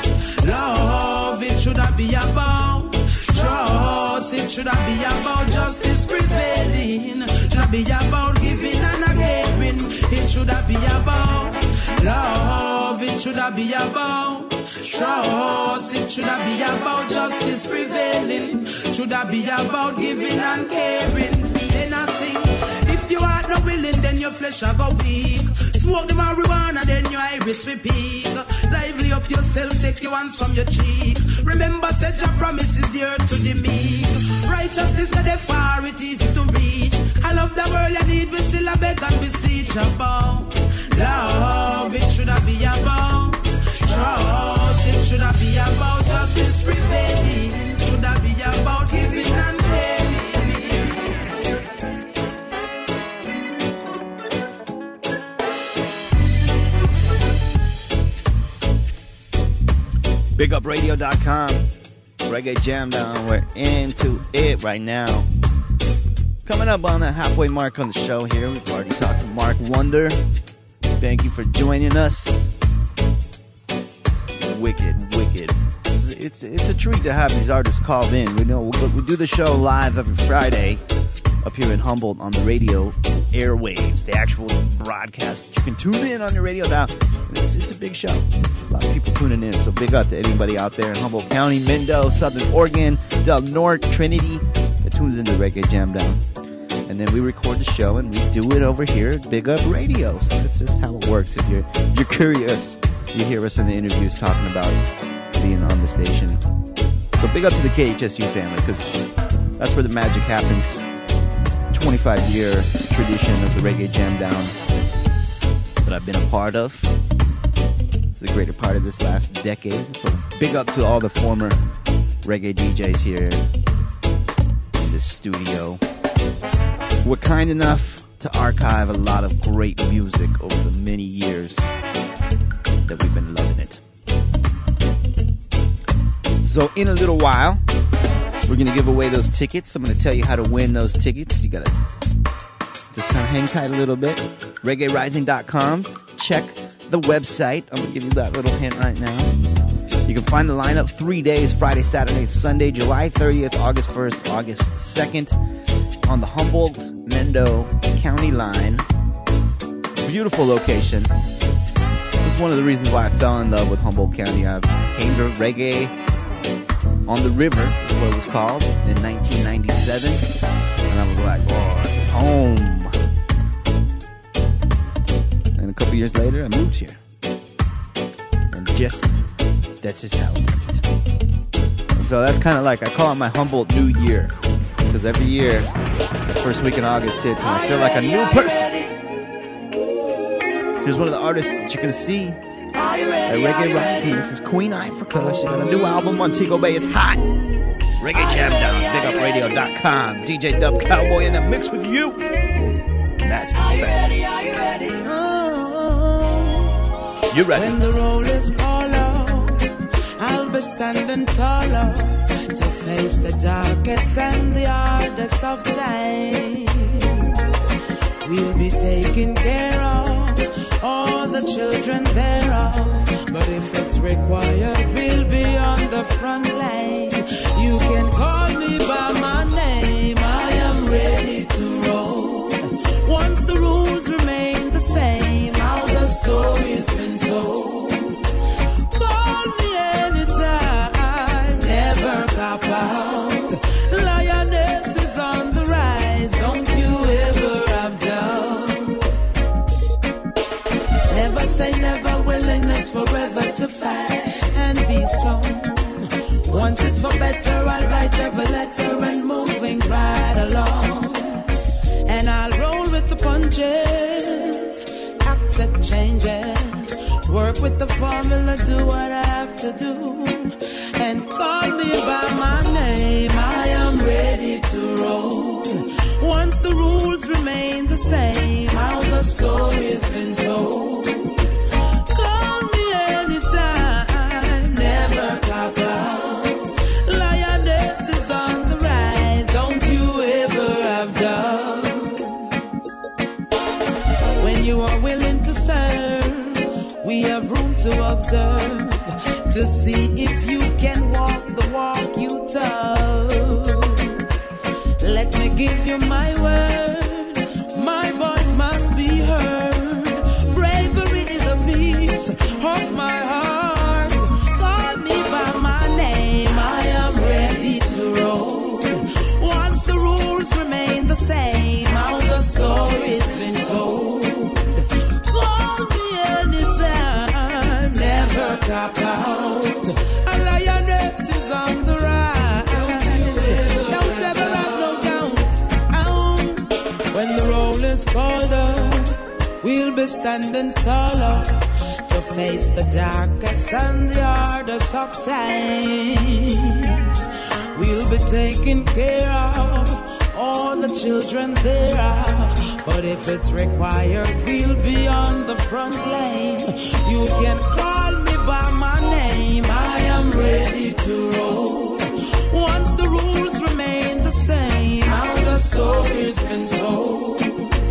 love. It should have be about trust. It should have be about justice prevailing. Should have be about giving and a caring. It should have be about love. It should have be about trust. It should have be about justice prevailing. Should have be about giving and caring. Then I sing. If you are not willing, then your flesh will go weak. Smoke the marijuana, then your iris will peak. Lively up yourself, take your hands from your cheek. Remember, said your promises the earth to the meek. Righteousness not the far, it easy to reach. I love the world you need, we still a beg and beseech about love. It should have be about trust. It should have be about justice prevailing. It should have be about giving and caring. big up radio dot com. Reggae Jam Down. We're into it right now. Coming up on the halfway mark on the show here. We've already talked to Mark Wonder. Thank you for joining us. Wicked, wicked. It's, it's, it's a treat to have these artists called in. We know we, we do the show live every Friday up here in Humboldt on the radio airwaves, the actual broadcast that you can tune in on your radio dial. It's, it's a big show. A lot of people tuning in, so big up to anybody out there in Humboldt County, Mendo, Southern Oregon, Del Norte, Trinity that tunes into Reggae Jam Down. And then we record the show and we do it over here at Big Up Radio. So that's just how it works if you're, if you're curious. you hear us in the interviews talking about being on the station. So big up to the K H S U family, because that's where the magic happens. twenty-five year tradition of the Reggae Jam Down that I've been a part of. The greater part of this last decade. So big up to all the former reggae D Js here in this studio. We're kind enough to archive a lot of great music over the many years that we've been loving it. So in a little while, we're going to give away those tickets. I'm going to tell you how to win those tickets. You got to just kind of hang tight a little bit. reggae rising dot com. Check the website. I'm going to give you that little hint right now. You can find the lineup three days, Friday, Saturday, Sunday, July thirtieth, August first, August second, on the Humboldt-Mendo County line. Beautiful location. This is one of the reasons why I fell in love with Humboldt County. I came to Reggae on the River, is what it was called, in nineteen ninety-seven. And I was like, oh, this is home. And a couple years later, I moved here. And just, that's just how it worked. And so that's kind of like, I call it my Humboldt New Year. Because every year, the first week in August hits, and I feel like a new person. Here's one of the artists that you're going to see at Reggae Rising. This is Queen Africa. She got a new album on Montego Bay. It's hot. Reggae Jam Down, big up radio dot com. D J Dub Cowboy in the mix with you. That's respect. You ready? When the roll is called out, I'll be standing taller to face the darkest and the hardest of times. We'll be taking care of all the children thereof. But if it's required, we'll be on the front line. You can call me by my name. I am ready to roll. Once the rules remain the same, how the story's been told. Call me anytime, never cop out. Lioness is on the rise, don't you ever have doubt. Never say never, willingness forever to fight and be strong. Once it's for better, I'll write every letter and moving right along. And I'll roll with the punches, accept changes, work with the formula, do what I have to do. And call me by my name, I am ready to roll. Once the rules remain the same, how the story's been told. Call me anytime, never cop out. Lioness is on the rise, don't you ever have doubt. When you are willing to serve, we have room to observe, to see if you can walk the walk you told. Let me give you my word, my voice must be heard. Bravery is a piece of my heart. Call me by my name, I am ready to roll. Once the rules remain the same, how the story's been told. Call me anytime, never cop out. A lioness is on the rise. Don't ever have no doubt. When the roll is called up, we'll be standing taller to face the darkest and the hardest of times. We'll be taking care of all the children thereof. But if it's required, we'll be on the front line. You can call me by my name, I am ready to roll. Once the rules remain the same, how the story's been told.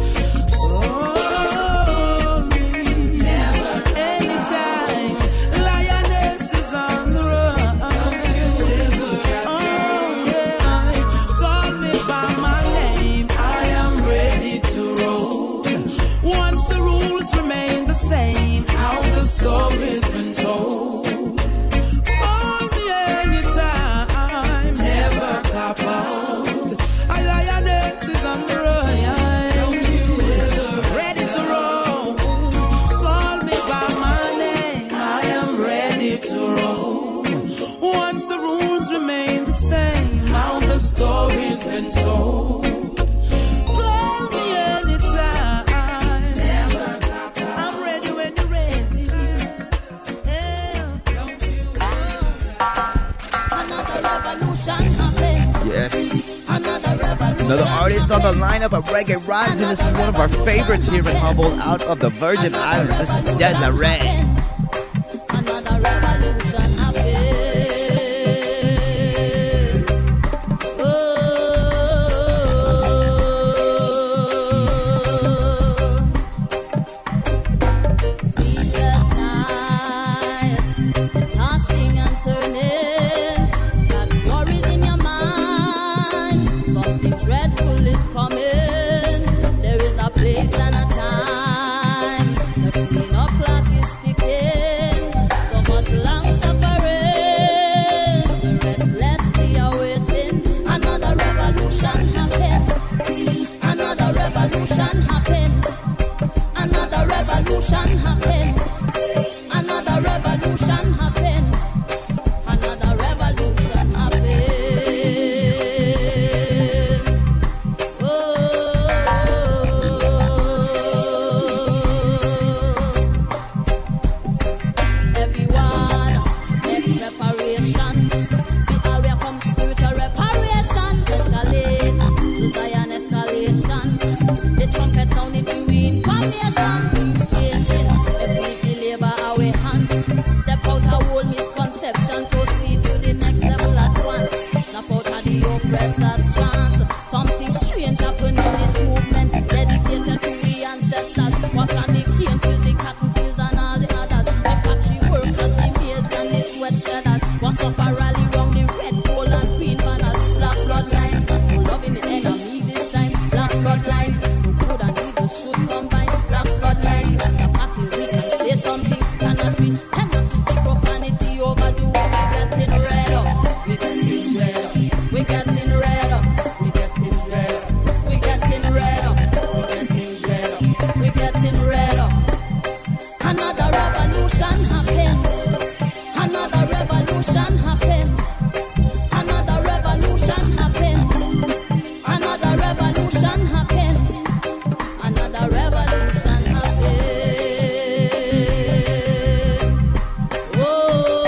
Call me, never, anytime. Lioness is on the run. Don't you ever oh, yeah. Call me by my name, I am ready to roll. Once the rules remain the same, how the story Another artist on the lineup of Reggae Rising. This is one of our favorites here in Humboldt, out of the Virgin Islands. This is Desiree. Another revolution happened. Sleepless nights, tossing and turning, got worries in your mind. Something dreadful is coming. There is a place and a time. The clean-up clock is ticking. So much long suffering. The restlessly awaiting. Another revolution happened. Another revolution happened. Another revolution happened. Another revolution happened. Another revolution happened. Oh. Everyone, make preparation. We all welcome spiritual reparation. Escalate to Zion escalation. The trumpet sounding to information. Things changing. Every believer our hand. Step out of old misconception to see to the next level at once. Snap out of the oppressor's trance. Something strange happened in this movement. Dedicated to the ancestors. What can the cane fields, the cotton fields and all the others. The factory workers, the maids and the sweatshirters. What's up a rally round the red, gold and green banners. Black bloodline, no loving the enemy this time. Black bloodline, no good and evil should combine. Black bloodline, that's a party we can say something. Cannot we tend not to see profanity overdo. We getting red up, we getting red up, we getting red up, we getting red up, we getting red up, we getting red up, we getting red up. Another revolution happened. Another revolution happened. Another revolution happened. Another revolution happened. Another revolution happened. Oh.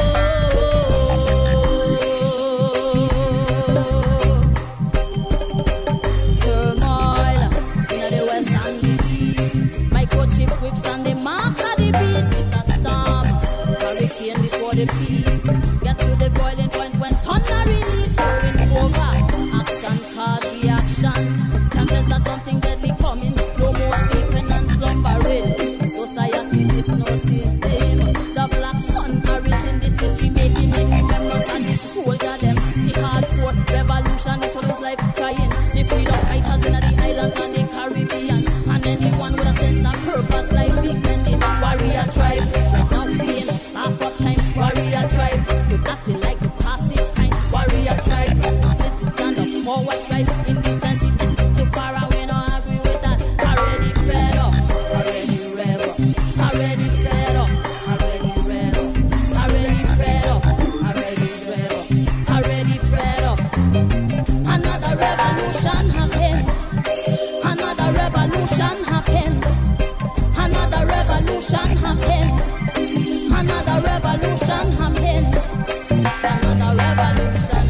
Turmoil in the west and the east. Microchip whips and the mark of the beast. In the storm, hurricane before the peace. Get to the boiling point when thunder release. Showing over, action cause reaction. Chances are something deadly coming. No more sleeping and slumbering. Society's hypnotism. The black sun carries in this history, making it remembrance and the soldier them. The hardcore revolution is always life trying. The freedom fighters in the islands and the Caribbean. And anyone with a sense of purpose like big men, the warrior tribe. Right now we in a soft up time. Warrior tribe. You're acting like the passive kind. Warrior tribe. Sit and stand up for what's right. Indecency takes too far away. No agree with that. Already fed up. Already rev up. Already fed up. Already rev up. Already fed up. Already rev up. Already fed up. Another revolution happened. Another revolution happened. Another revolution happened. Another revolution happened. Another revolution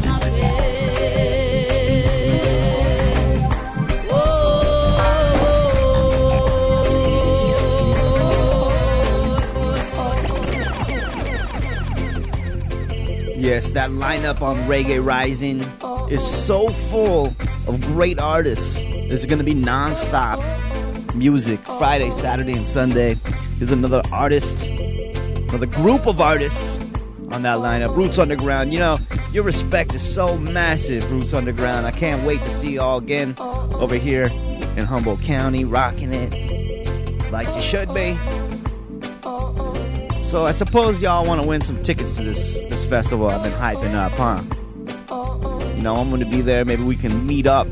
happened. Oh. Yes, that lineup on Reggae Rising is so full of great artists. It's going to be non-stop music Friday, Saturday, and Sunday. There's another artist, another group of artists on that lineup. Roots Underground. You know, your respect is so massive, Roots Underground. I can't wait to see you all again over here in Humboldt County, rocking it like you should be. So I suppose y'all want to win some tickets to this this festival I've been hyping up, huh? You know, I'm going to be there. Maybe we can meet up.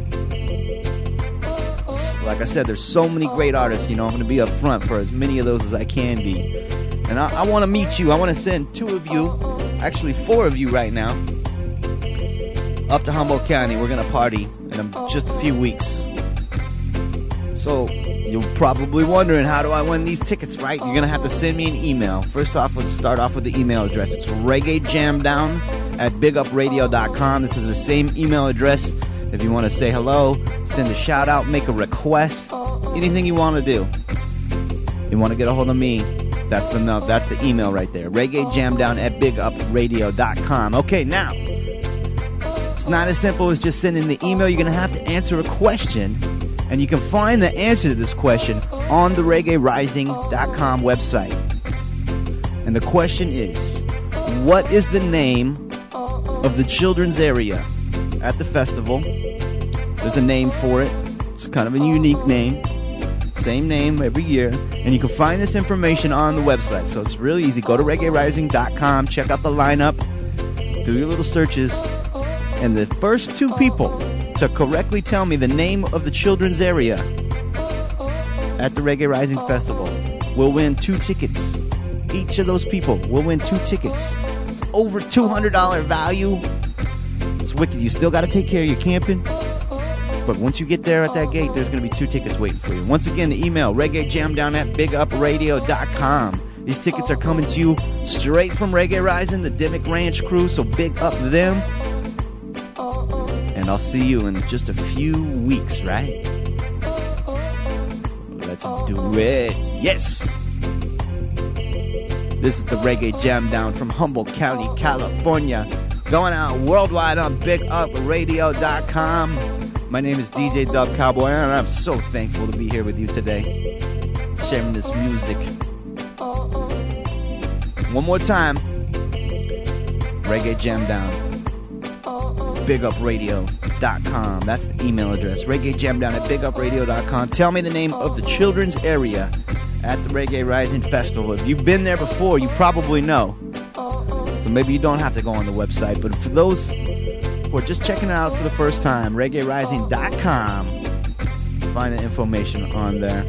Like I said, there's so many great artists. You know, I'm going to be up front for as many of those as I can be. And I, I want to meet you. I want to send two of you, actually four of you right now, up to Humboldt County. We're going to party in just a few weeks. So you're probably wondering, how do I win these tickets, right? You're going to have to send me an email. First off, let's start off with the email address. It's reggae jam down at big up radio dot com. This is the same email address If you want to say hello, send a shout out, make a request, anything you want to do. You want to get a hold of me, that's the no, that's the email right there. Reggae Jam Down at big up radio dot com. Okay, now, it's not as simple as just sending the email. You're going to have to answer a question, and you can find the answer to this question on the reggae rising dot com website. And the question is, what is the name of the children's area at the festival? There's a name for it. It's kind of a unique name. Same name every year. And you can find this information on the website. So it's really easy. Go to reggae rising dot com, check out the lineup, do your little searches, and the first two people to correctly tell me the name of the children's area at the Reggae Rising Festival will win two tickets. Each of those people will win two tickets. It's over two hundred dollars value. It's wicked. You still got to take care of your camping. But once you get there at that gate, there's going to be two tickets waiting for you. Once again, the email, reggae jam down at big up radio dot com. These tickets are coming to you straight from Reggae Rising, the Dimmick Ranch crew, so big up them. And I'll see you in just a few weeks, right? Let's do it. Yes! This is the Reggae Jam Down from Humboldt County, California. Going out worldwide on big up radio dot com. My name is D J Dub Cowboy, and I'm so thankful to be here with you today, sharing this music. One more time, Reggae Jam Down, big up radio dot com. That's the email address, Reggae Jam Down at big up radio dot com. Tell me the name of the children's area at the Reggae Rising Festival. If you've been there before, you probably know. So maybe you don't have to go on the website, but for those who are just checking it out for the first time, reggae rising dot com. Find the information on there.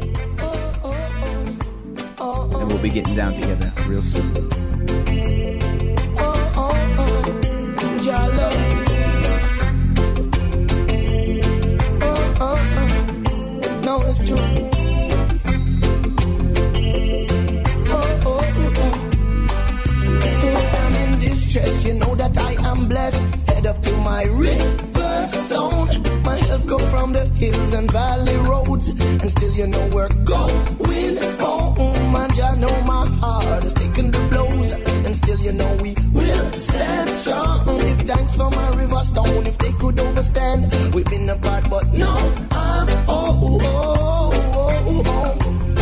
And we'll be getting down together real soon. Oh, oh, oh, Jalo. Oh, oh, oh. No, it's true. Oh, oh, oh. When I'm in distress, you know that I am blessed. Head up to my river stone. My help come from the hills and valley roads. And still you know we're going home. And I know my heart is taking the blows. And still you know we will stand strong. Give thanks for my river stone. If they could overstand, we've been apart but no, I'm oh, oh, oh, oh, oh,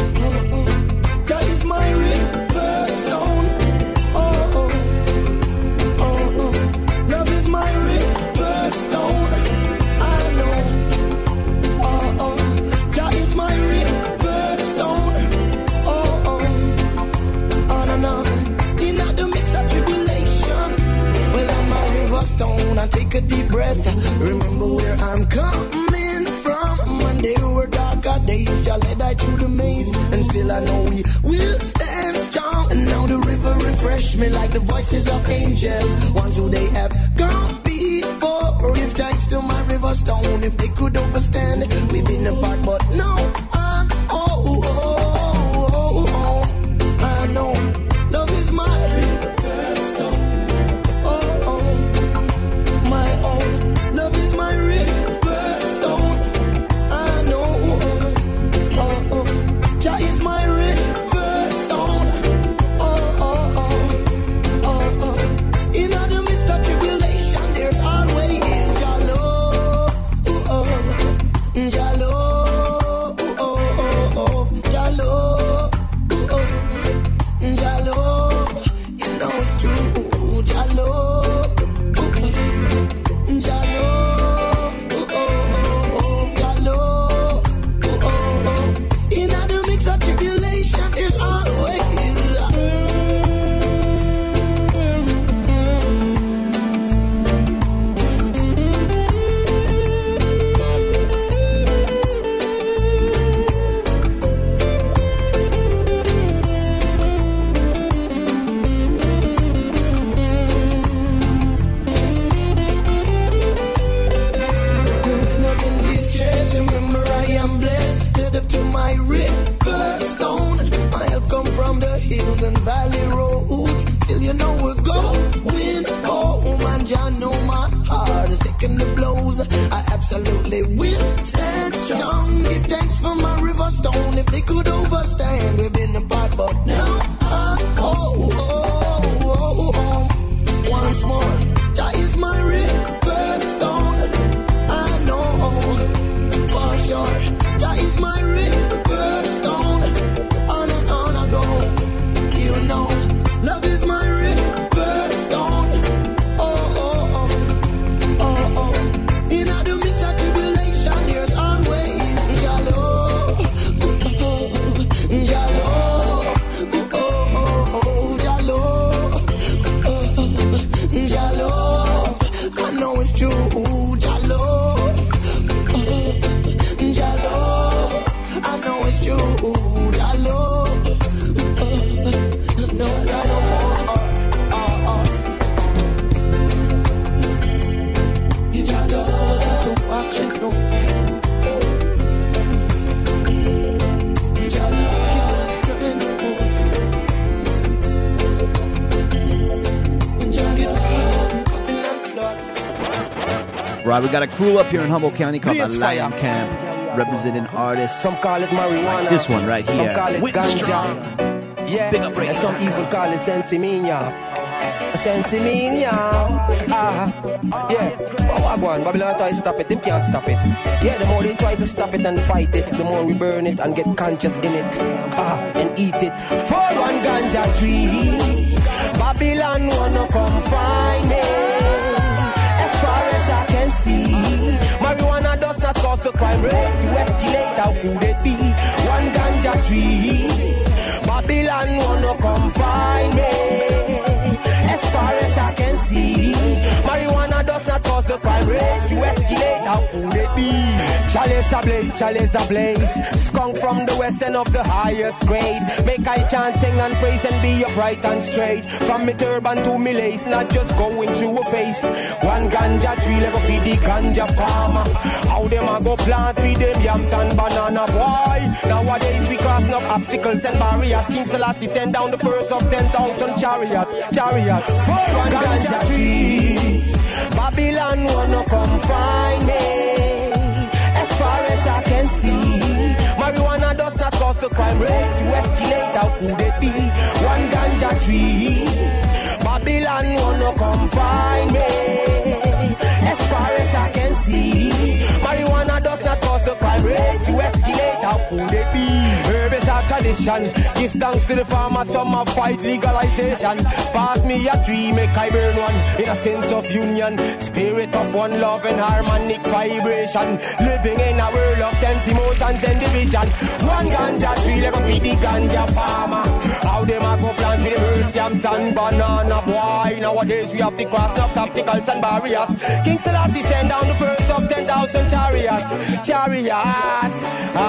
oh. That is my river stone. Oh, oh, oh, oh. Love is my river stone. I know. Oh, oh. That is my river stone. Oh, oh. On and on. In the mix of tribulation. Well, I'm my river stone. I take a deep breath. Remember where I'm coming from. One day were darker days. Y'all led I through the maze. And still I know we will stand strong. And now the river refresh me like the voices of angels. Ones who they have gone before. Give thanks to my river stone. If they could overstand, we've been apart but no, I'm oh, oh, oh, oh, oh. I know love is my river stone. Oh, oh, my own. Love is my river stone. I know. Oh, oh. Jah is my river stone. Oh, oh, oh, oh, oh. In the midst of tribulation, there's always Jalo. Oh, oh, Jalo. Oh, oh, oh, Jalo. Oh, oh, Jalo. You know it's true. Jalo. Oh, oh, Jalo. Oh, oh, oh, Jalo. Oh, oh, oh. In the mix of tribulation, there's always love in distress. Remember I am blessed. Head up to my river stone. My help come from the hills and valley roads. Still you know we're going home. And Jah know my heart is taking the blows. I absolutely Right, we got a crew up here in Humboldt County called the Blaze Lion Fire. Camp, representing artists. Some call it marijuana. Like this one right here. Some call it Winston. ganja. Yeah, Big up, and some even call it sentimania. Sentimania. Ah, yeah. Oh, I go on. Babylon try to stop it. They can't stop it. Yeah, the more they try to stop it and fight it, the more we burn it and get conscious in it. Ah, and eat it. For one ganja tree, Babylon wanna come find me. As far as I can see, marijuana does not cause the crime rate to escalate. How could it be? One ganja tree, Babylon wanna come find me. As far as I can see, marijuana does not cause the crime rate to escalate. How could it be? Chalice ablaze, chalice ablaze. Skunk from the west end of the highest grade. Make I chant, sing and praise and be upright and straight. From me turban to me lace, not just going through a face. One ganja tree, let go feed the ganja farmer. How them a go plant, feed them yams and banana, boy. Nowadays we cross enough obstacles and barriers. King Selassie send down the first of ten thousand chariots, chariots. One ganja tree, Babylon wanna come find me. As far as I can see, marijuana does not cause the crime rate to escalate. How could it be? One ganja tree, Babylon wanna come find me. As far as I can see, marijuana does not cause the crime rate to escalate. How could it be? Herb is a tradition. Give thanks to the farmer, some have fight legalization. Pass me a tree, make I burn one in a sense of union. Spirit of one love and harmonic vibration. Living in a world of tense emotions and division. One ganja tree, let go feed the ganja farmer. How them a go plant for the birds, yams and banana, boy. Nowadays we have to cross enough obstacles and barriers. King Selassie send down the first of ten thousand chariots, chariots.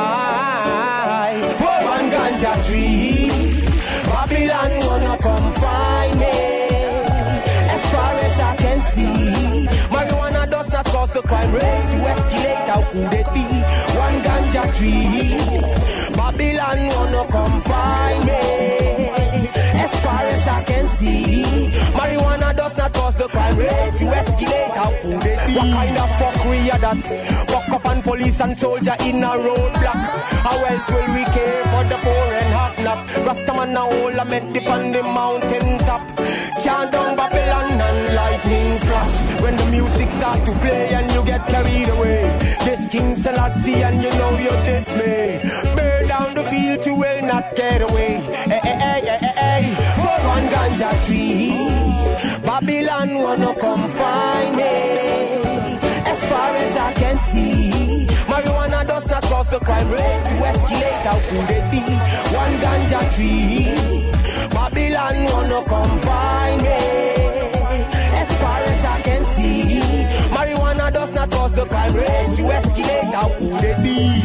Aye. For one ganja tree, Babylon wanna come find me. As far as I can see, marijuana does not cause the crime rate to escalate. How could it be? One ganja tree, Babylon wanna come find me. As far as I can see, marijuana does not cause the crime rate to escalate. How could it be? What kind of fuckery are that? Walk up on police and soldier in a roadblock. How else will we care for the poor and have not? Rastaman a hole a met dip on the mountain top. Chant down Babylon and lightning flash. When the music start to play and you get carried away, this King Selassie and you know you're dismayed. Burn down the field you will not get away. Hey, hey, hey, hey, hey. For one ganja tree, Babylon wanna come find me. As far as I can see, marijuana does not cause the crime rate to escalate. How could it be? One ganja tree, Babylon wanna come find me. As far as I can see, marijuana does not cause the crime rate to escalate. How could it be?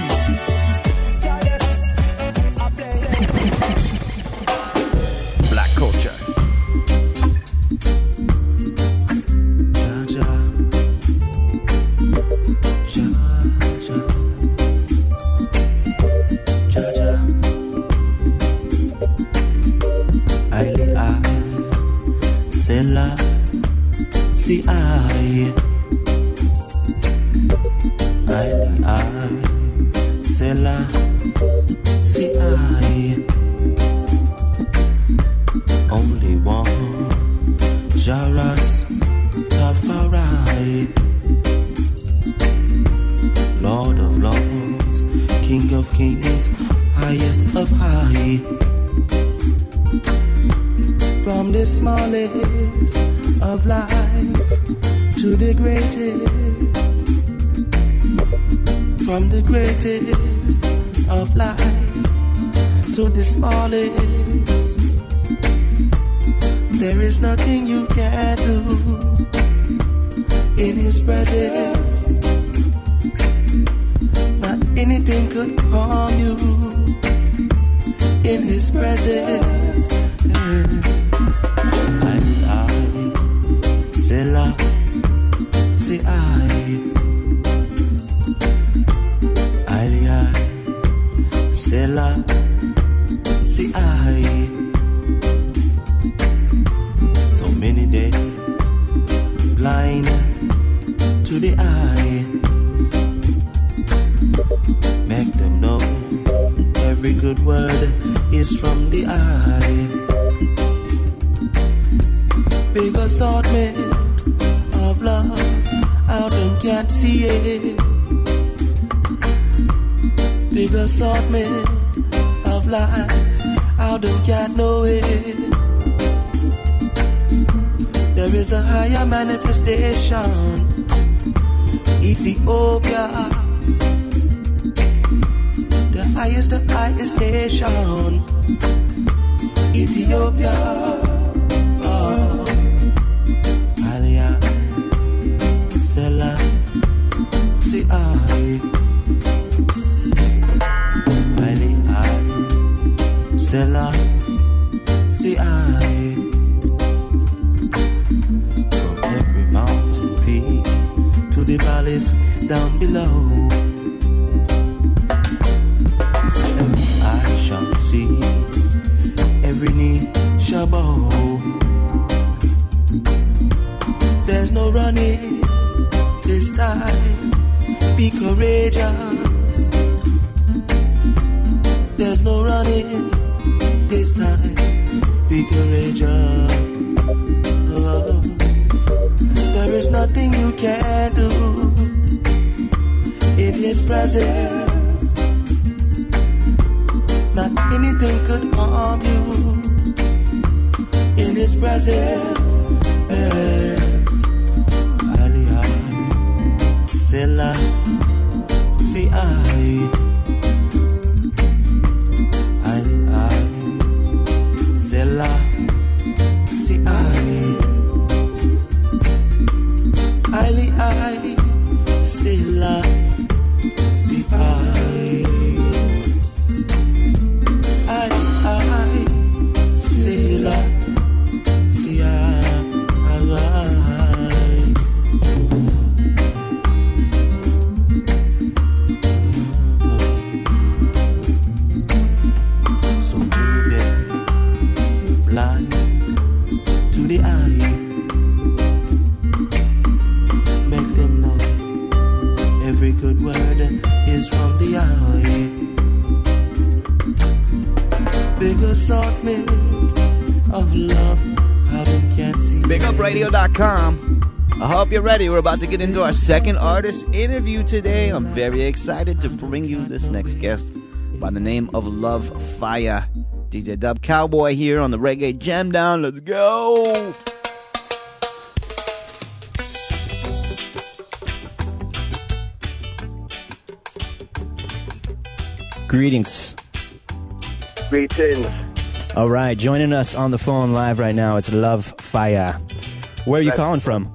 Black culture. See I, I, I, Sela, see I, only one, Jaras, Tafari, Lord of Lords, King of Kings, highest of high. From the smallest of life to the greatest, from the greatest of life to the smallest, there is nothing you can do in His presence. Not anything could harm you in His presence. Sela, see I, I, I, Sela, see I. So many days blind to the eye. assortment of love out and can't see it. Big assortment of life out and can't know it. There is a higher manifestation, Ethiopia, the highest of highest nation, Ethiopia. Oh, Alia, Sela, see I, Ali, I, Sela, see I. The valleys down below, every eye shall see, every knee shall bow. There's no running this time, be courageous. There's no running this time, be courageous. Oh. There is nothing you can do in His presence. Not anything could harm you in His presence. Yes. Aliyah, Selah, see I. Aliyah, Selah, see I. Ali, I, Sela, see I. Ali, I, Sela, see I. So you get blind to the eye. Every good word is from the eye. Big assortment of love, how we can't see. big up radio dot com. I hope you're ready. We're about to get into our second artist interview today. I'm very excited to bring you this next guest by the name of Love Fire. D J Dub Cowboy here on the Reggae Jam Down. Let's go! Greetings. Greetings. All right, joining us on the phone live right now, it's Love Fire. Where are you calling from?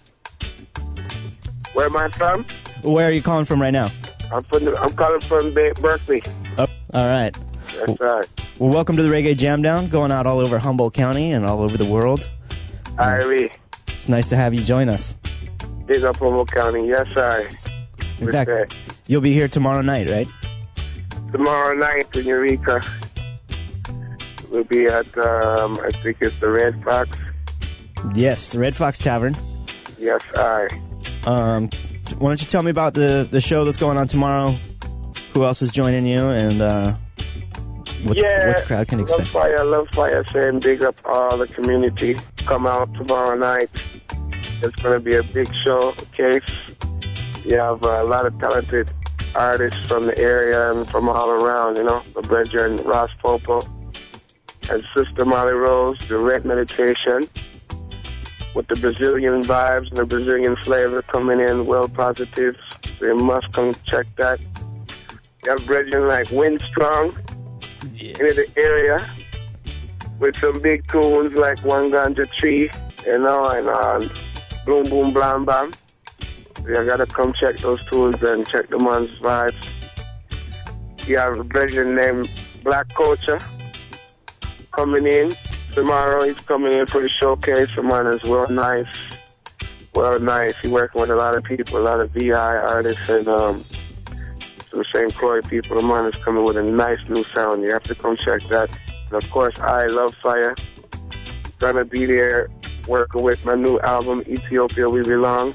Where am I from? Where are you calling from right now? I'm from. The, I'm calling from Bay, Berkeley. Oh, all right. That's well, right. Well, welcome to the Reggae Jam Down, going out all over Humboldt County and all over the world. Aye. It's nice to have you join us. Big up Humboldt County. Yes, I. In fact, you'll be here tomorrow night, right? Tomorrow night in Eureka. We'll be at, um, I think it's the Red Fox. Yes, Red Fox Tavern. Yes, I. Um, why don't you tell me about the, the show that's going on tomorrow? Who else is joining you, and uh, what, yeah, what the crowd can expect? Love Fire, Love Fire, saying big up all the community. Come out tomorrow night. It's going to be a big show case. You have uh, a lot of talented artists from the area and from all around, you know. The brethren Ross Popo and Sister Molly Rose, Direct Meditation, with the Brazilian vibes and the Brazilian flavor coming in well positive. So you must come check that. You have brethren like Windstrong yes. in the area with some big tunes like One Ganja Tree, you know, and um, Boom Boom Blam Bam. You gotta come check those tunes and check the man's vibes. You have a brethren named Black Culture coming in tomorrow. He's coming in for the showcase. The man is well nice, well nice. He's working with a lot of people, a lot of V I artists and um, some Saint Croix people. The man is coming with a nice new sound. You have to come check that. And of course, I Love Fire. Gonna be there working with my new album, Ethiopia We Belong.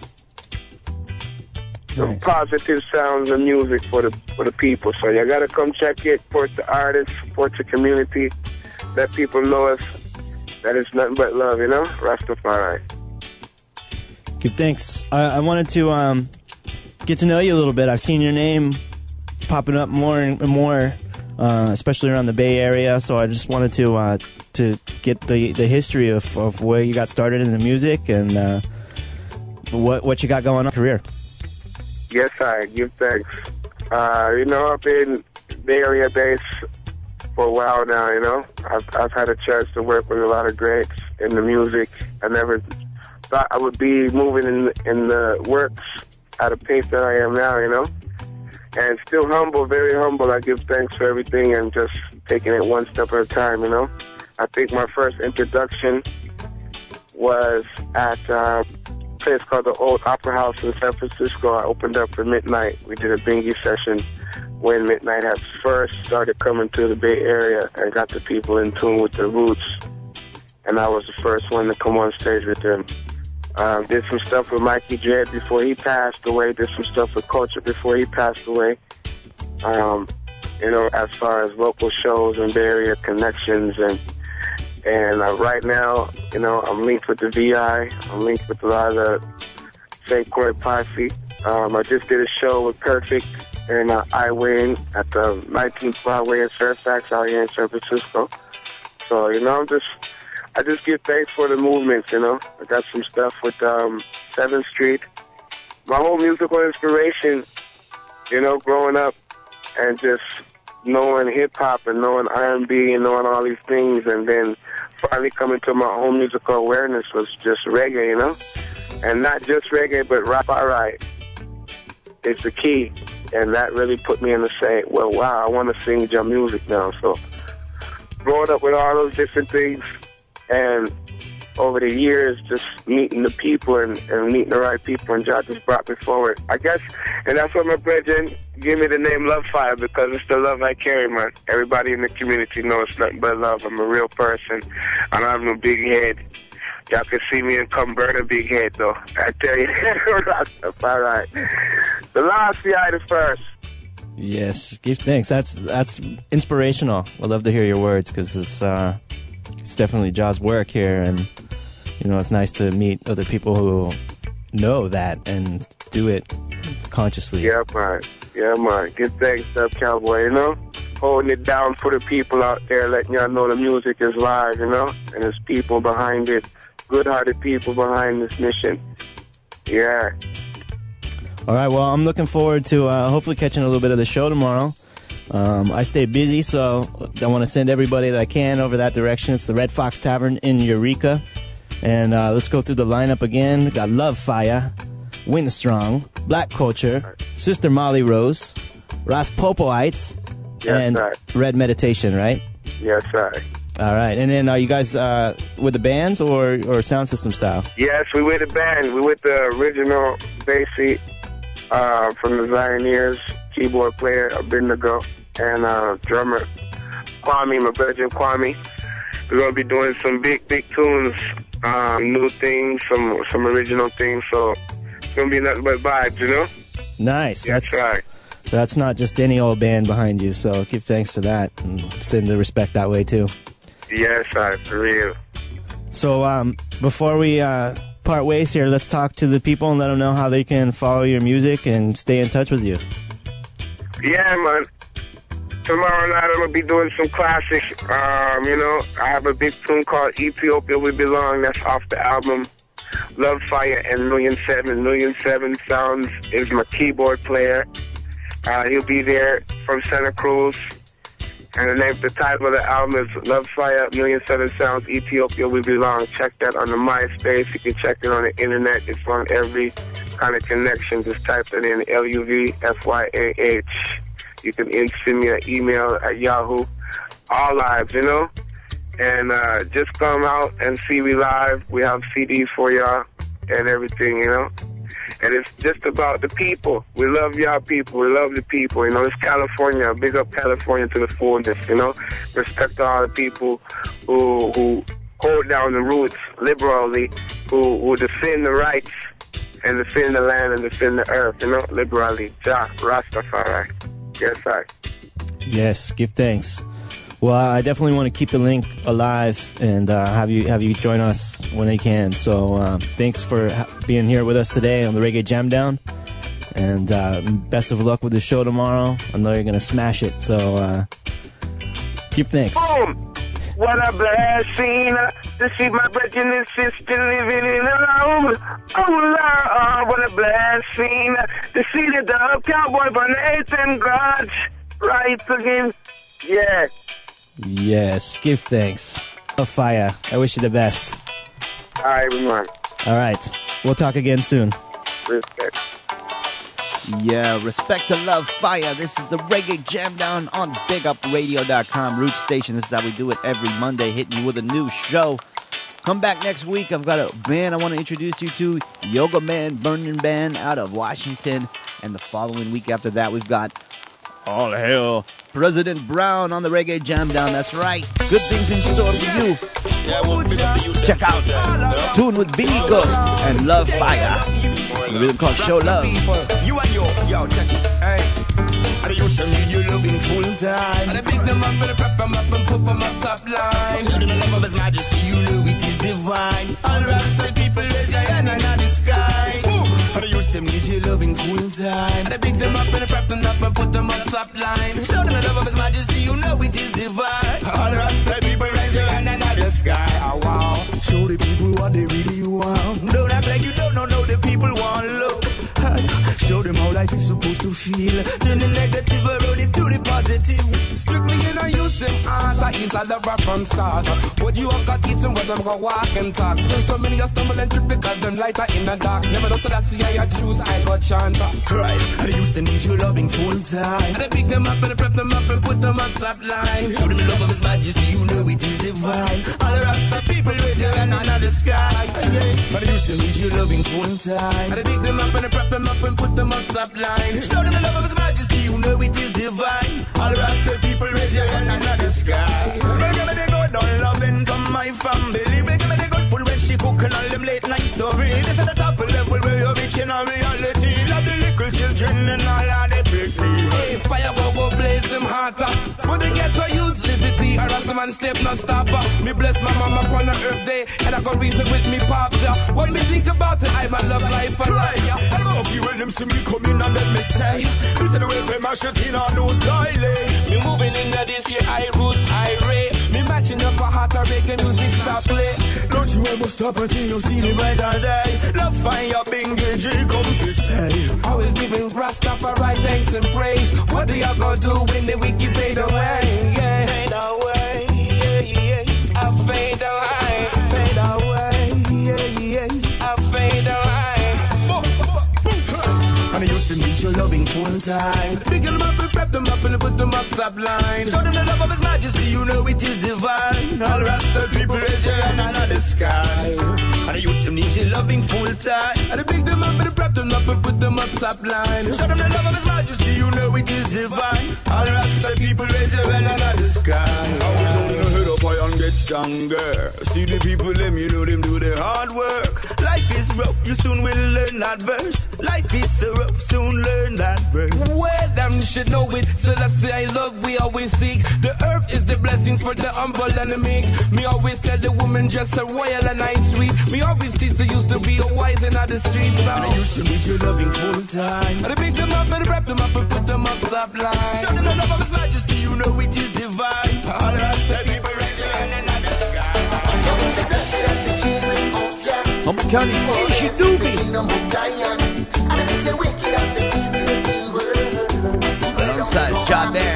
Some nice. Positive sounds and music for the for the people. So you gotta come check it, support the artists, support the community, let people know us that it's nothing but love, you know? Rastafari. Give thanks. I, I wanted to um, get to know you a little bit. I've seen your name popping up more and more, uh, especially around the Bay Area. So I just wanted to uh, to get the, the history of, of where you got started in the music and uh, what what you got going on in your career. Yes, I give thanks. Uh, you know, I've been Bay Area based for a while now. You know, I've I've had a chance to work with a lot of greats in the music. I never thought I would be moving in in the works at a pace that I am now. You know, and still humble, very humble. I give thanks for everything and just taking it one step at a time. You know, I think my first introduction was at uh, a place called the Old Opera House in San Francisco. I opened up for Midnight. We did a bingy session when Midnight had first started coming to the Bay Area and got the people in tune with the roots. And I was the first one to come on stage with them. Um, did some stuff with Mikey Dread before he passed away. Did some stuff with Culture before he passed away. Um, you know, as far as local shows and Bay Area connections. And and uh, right now, you know, I'm linked with the V I. I'm linked with a lot of the Saint Croix Posse. Um, I just did a show with Perfect and uh, I Win at the nineteenth Broadway in Fairfax out here in San Francisco. So, you know, I'm just... I just give thanks for the movement, you know. I got some stuff with um, seventh Street. My whole musical inspiration, you know, growing up and just knowing hip-hop and knowing R and B and knowing all these things, and then finally coming to my own musical awareness was just reggae, you know. And not just reggae, but rap alright. It's the key. And that really put me in the say, well, wow, I want to sing jam music now. So growing up with all those different things, and over the years, just meeting the people and, and meeting the right people, and God just brought me forward. I guess, and that's what my brethren give me the name Love Fire, because it's the love I carry, man. Everybody in the community knows it's nothing but love. I'm a real person. I don't have no big head. Y'all can see me and come burn a big head, though. I tell you, that's all right. The last the first. Yes, give thanks. That's that's inspirational. I love to hear your words, because it's uh, it's definitely Jaw's work here, and you know, it's nice to meet other people who know that and do it consciously. Yeah, man. Yeah, man. Give thanks, up, Cowboy. You know, holding it down for the people out there, letting y'all know the music is live. You know, and there's people behind it, good-hearted people behind this mission. Yeah. All right, well, I'm looking forward to uh, hopefully catching a little bit of the show tomorrow. Um, I stay busy, so I want to send everybody that I can over that direction. It's the Red Fox Tavern in Eureka. And uh, let's go through the lineup again. We got Love Fire, Windstrong, Black Culture, Sister Molly Rose, Raspopoites, yes, and sir. Red Meditation, right? Yes, sir. All right, and then are you guys uh, with the bands or, or sound system style? Yes, we with the band. We with the original Basie uh, from the Zioneers, keyboard player Abednego, and uh, drummer Kwame, my brother Kwame. We're going to be doing some big, big tunes, um, new things, some some original things, so it's going to be nothing but vibes, you know? Nice. That's right. That's not just any old band behind you, so give thanks for that and send the respect that way, too. Yes, sir, for real. So um, before we uh, part ways here, let's talk to the people and let them know how they can follow your music and stay in touch with you. Yeah, man. Tomorrow night I'm going to be doing some classics. Um, you know, I have a big tune called Ethiopia We Belong. That's off the album Love Fire and Million Seven. Million Seven Sounds is my keyboard player. Uh, he'll be there from Santa Cruz. And the name, the title of the album is Love Fire, Million Seven Sounds, Ethiopia We Belong. Check that on the MySpace. You can check it on the internet. It's on every kind of connection. Just type it in, L U V F Y A H. You can send me an email at Yahoo. All live, you know? And uh, just come out and see me live. We have C Ds for y'all and everything, you know? And it's just about the people. We love y'all people. We love the people. You know, it's California. Big up California to the fullness, you know. Respect all the people who who hold down the roots liberally, who, who defend the rights and defend the land and defend the earth, you know, liberally. Jah, Rastafari. Yes, sir. Yes, give thanks. Well, I definitely want to keep the link alive and uh, have you have you join us when you can. So uh, thanks for ha- being here with us today on the Reggae Jam Down. And uh, best of luck with the show tomorrow. I know you're going to smash it. So uh, give thanks. Boom! What a blessing to see my brother and sister living in a home. Oh Lord, what a blessing to see the dog cowboy from Nathan God's right again. Yeah. Yes, give thanks. Oh, fire. I wish you the best. All right, everyone. All right. We'll talk again soon. Respect. Yeah, respect to love fire. This is the Reggae Jam Down on big up radio dot com, Root Station. This is how we do it every Monday, hitting you with a new show. Come back next week. I've got a band I want to introduce you to, Yoga Man Burning Band out of Washington. And the following week after that, we've got All Hail President Brown on the Reggae Jam Down. That's right. Good things in store for you. Yeah, well, check out Tune with Billy Ghost and Love Fire. The rhythm called Show Love. You and yo, yo, check it. Hey. I used to need you loving full time. And I pick them up and I prep them up and put them up top line. Show them the love of His Majesty, you know it is divine. All Rasta people raise your hand in the sky. And I used to need you loving full time. And I pick them up and I prep them up and put them up top line. Show them the love of His Majesty, you know it is divine. All Rasta people raise your hand in the sky. Oh, wow. Show the people what they really want. Don't act like you don't know, know the people want love. Show them how life is supposed to feel. Turn the negative around into the positive. Strictly you know use them art. I is a lover from start. But you have got teach them what them go walk and talk. Still so many a stumble and trip because them lighter in the dark. Never know so that's the I choose I got chant. Right, and I used to need you loving full time. And I pick them up and I prep them up and put them on top line. Show them the love of His Majesty, you know it is divine. All the Rasta people raise your hand in the sky. Yeah. And I used to need you loving full time. And I pick them up and I prep them up and put them on top line. Show them the love of His Majesty, you know it is divine. All the Rasta people raise your hand in the sky. Bring me the good on loving from my family. Bring me the good food when she cook and all them late night stories. This is the top level where you're reaching a reality. Love the little children and all of the big people. Hey, fire go go blaze them hotter. For the ghetto youth liberty, a Rasta man step non stopper. Me bless my mama upon an earth day, and I got reason with me pops. Yeah. When me think about it, I my love life and life. Yeah. I love you when them see me coming and let me say, this is the way for my shit in a new style. Me moving in this year, I roots, I ray. Me matching up a heart or making music stop play. Don't you ever stop until you see the brighter day. Love fire, bingy, G, come fi say. Always giving Rastafari thanks and praise. What do y'all gonna do when the wicked fade away? Yeah. Fade away, yeah, yeah. I fade away. Fade away, yeah, yeah. I fade away. And I used to need your loving full time. Pick them up and prep them up and put them up top line. Show them the love of His Majesty, you know it is divine. All Rasta people raise your hand in the sky. And I used to need your loving full time. And I pick them up and prep them up and put them up top line. Show them the love of His Majesty, you know it is divine. All Rasta people raise your hand in the sky. I will turn your head up high and get stronger. See the people, them, you know them do their hard work. Life is rough, you soon will learn that verse. Life is so rough, soon learn that verse. Well, them should know it. So let's say I love, we always seek. The earth is the blessings for the humble and the meek. Me always tell the woman just a royal and nice sweet. Me always teach the used to be a wise in the streets. So. I used to need your loving full time. And I pick them up and wrap them up and put them up top line. Show them the love of His Majesty, you know it is divine. All the Rasta people raise your hand in the sky. Humboldt County's Ishi Doobie. Alongside John there.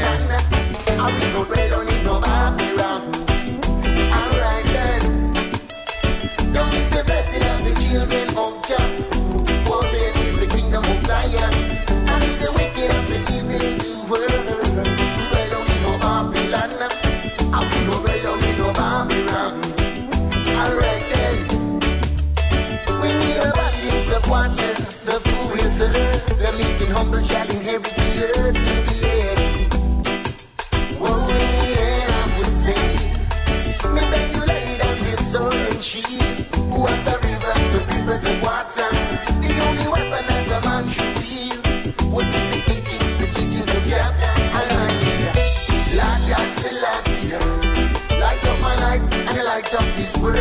Alright then. Don't miss the blessing of the children of Jah. For this is the kingdom of Zion. And it's the wicked and the evil do world. Well down in no Babylon. I will go well down in no Babylon. Alright then. When we abundance of water, the food is the earth. The meek and humble shall inherit the earth in the air. Whoa, in the air I would say, me beg you lay down your sword and shield. What the rivers, the rivers of water. The only weapon that a man should wield would be the teachings, the teachings of Jah. And I say, Lord God Selassie,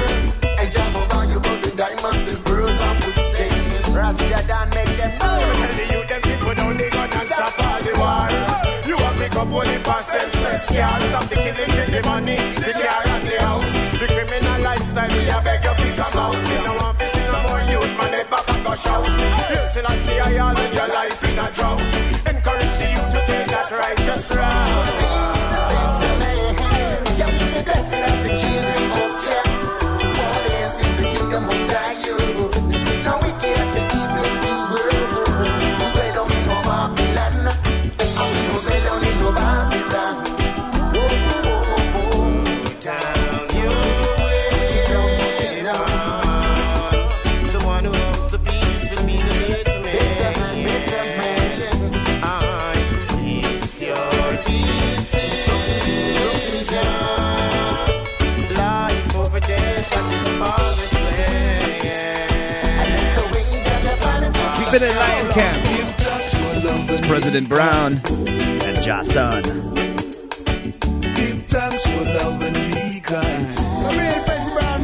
And jam over you got the diamonds and pearls I would say. Ras Jordan make them know. So tell the youth them people down they gonna stop all the war. You want pick up only percent stress, yeah. Stop the killing, get the money, the car and the house. The criminal lifestyle, we a beg you to come out. You know want to see no more youth, man, they back and go shout. You see I see I all in your life in a drought. Encourage the youth to take that righteous route. Yeah, it's a blessing of the children of Jah. All else is the kingdom of Zion. Now we can't the evil doer. We play down in no Babylon. And we no play down in no Babylon. Oh, oh, oh, oh. Down your way, down. The one who owns the peace will be the better man. Better man. I, it's your decision. Life over there, shut this father's way. Keep it in Lion Camp. It's President Brown and Jason. Give thanks for love and be kind. I'm real President Brown,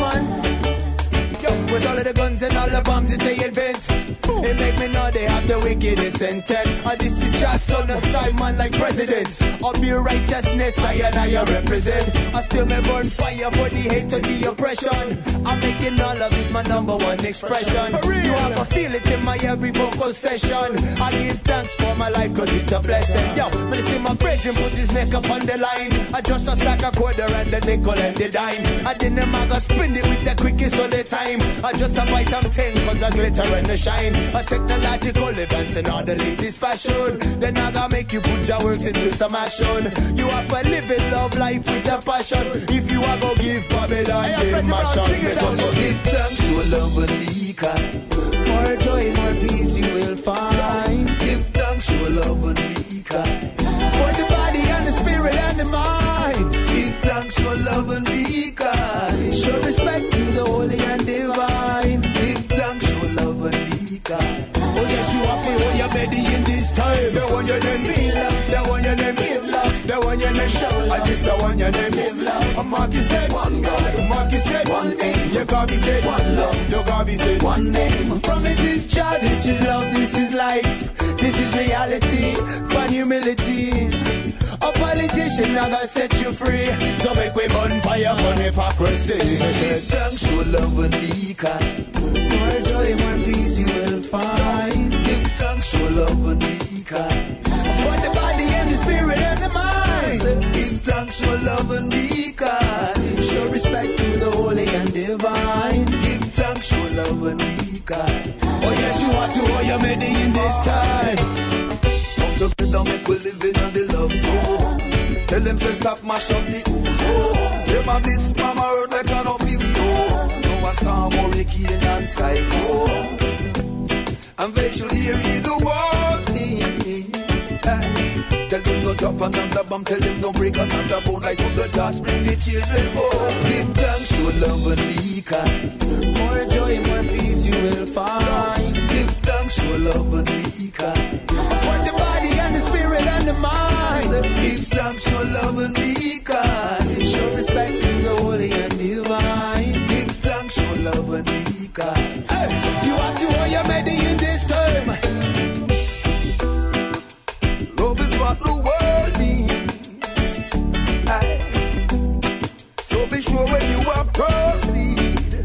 man. Yo, with all of the guns and all the bombs that they invent, it make me know they have the wickedest intent. And this is just on the side, man, like presidents. Of your righteousness, I and I represent. I still may burn fire for the hate and the oppression. I'm making all of this my number one expression. You have to feel it in my every vocal session. I give thanks for my life cause it's a blessing. Yo, when I see my brethren put his neck up on the line, I just a stack a quarter and the nickel and the dime. I didn't mag a spin it with the quickest all the time. I just a buy some ting cause I glitter and the shine. A technological advance in all the latest fashion. Then I gotta make you put your works into some action. You have to live it, love life with a passion. If you are go give Babylon the passion. Because give thanks for love and be kind. More joy, more peace you will find. Give thanks for love and be kind. For the body and the spirit and the mind. Give thanks for love and be kind. Show respect to the holy and divine. Give thanks for love and be kind. Oh yes, you happy when you're ready in this time. The one your name feel love, the one your name give love, the one your name show love, and this the one your name live love. And Marky said one God, Marky said one name. Your Garby said one love, your Garby said one name. From it is child, this is love, this is life, this is reality, fun humility. A politician now gonna set you free, so make we burn fire on hypocrisy. Give thanks for love and be kind. More joy, more peace you will find. Give thanks for love and be kind. For the body and the spirit and the mind. Give thanks for love and be kind. Show respect to the holy and divine. Give thanks for love and be kind. Oh yes, you have to hold your ready in this time. Together make we live in the love zone. Tell them say stop mash up the ozone. Them have this mama earth like an off we own. No a storm, hurricane and cyclone. And they should hear me the warning. Hey. Tell them no drop another bomb. Tell them no break another bone. Like up the judge, bring the children home. Give thanks, show love and be kind. More joy, more peace you will find. Give thanks, show love and be kind. For the body and the spirit and the mind. Give thanks, show love and be kind. Show respect to the holy and divine. Give thanks, show love and be kind. Hey, you have to hold your ready in this time. Love is what the world needs. Aye. So be sure when you are proceed.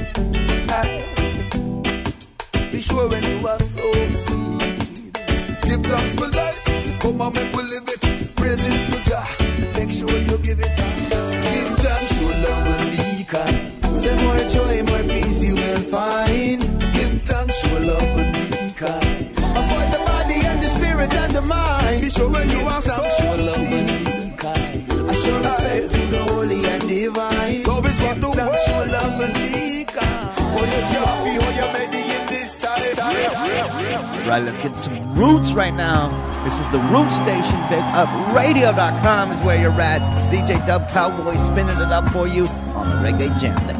Aye. Be sure when you are succeed. Give thanks for life. Come on, make we live it. Praises to Jah. Make sure you give it. Give thanks, show love and be kind. Say more joy, more peace you will find. Give thanks, show love and be kind. For the body and the spirit and the mind. Be sure when you Give are thanks, show love and be kind. I show respect to the holy and divine. Love is what the world show love and be kind. Oh yes, you happy, oh you're ready in this time. Right, let's get some roots right now. This is the Root Station. Big Up Radio dot com is where you're at. D J Dub Cowboy spinning it up for you on the Reggae Jam Down.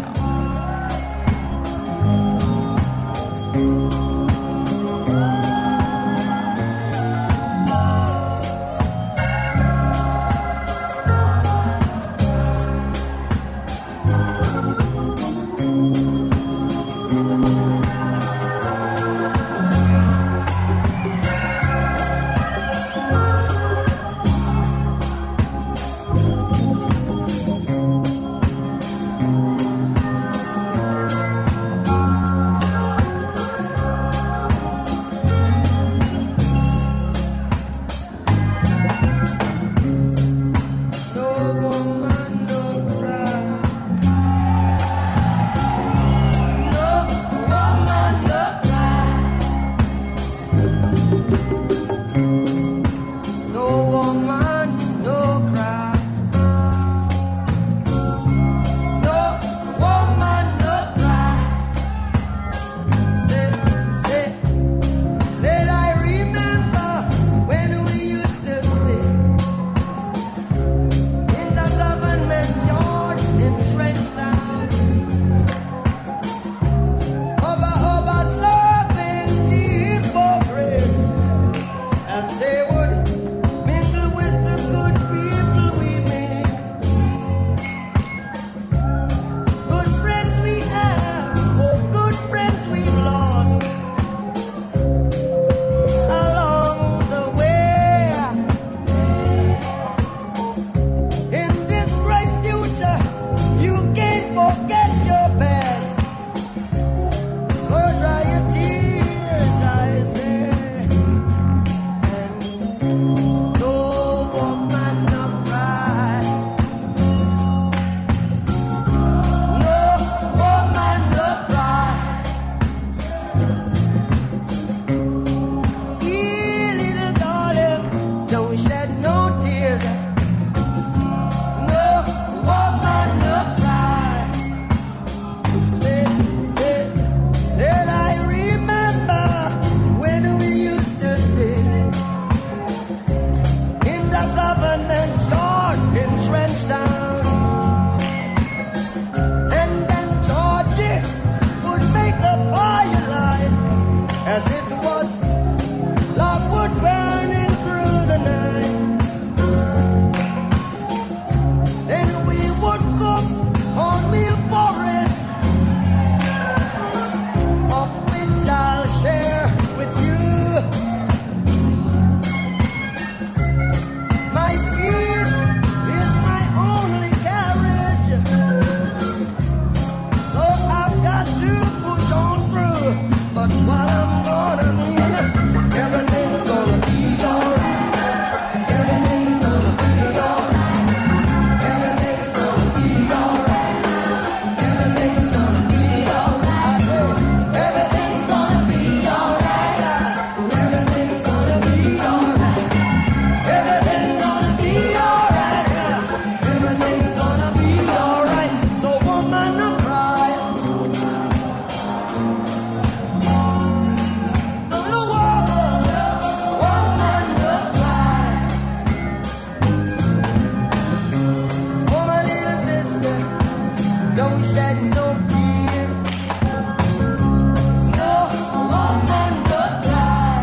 no tears. No woman, no cry.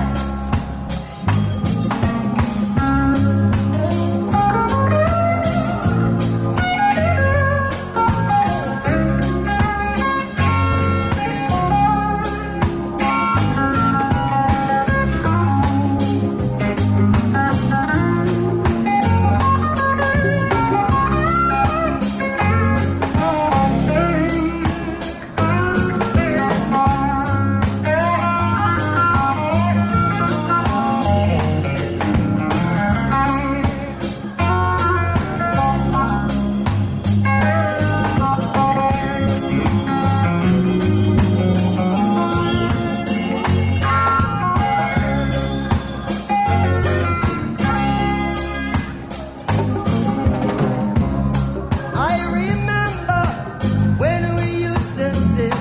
I remember when we used to sit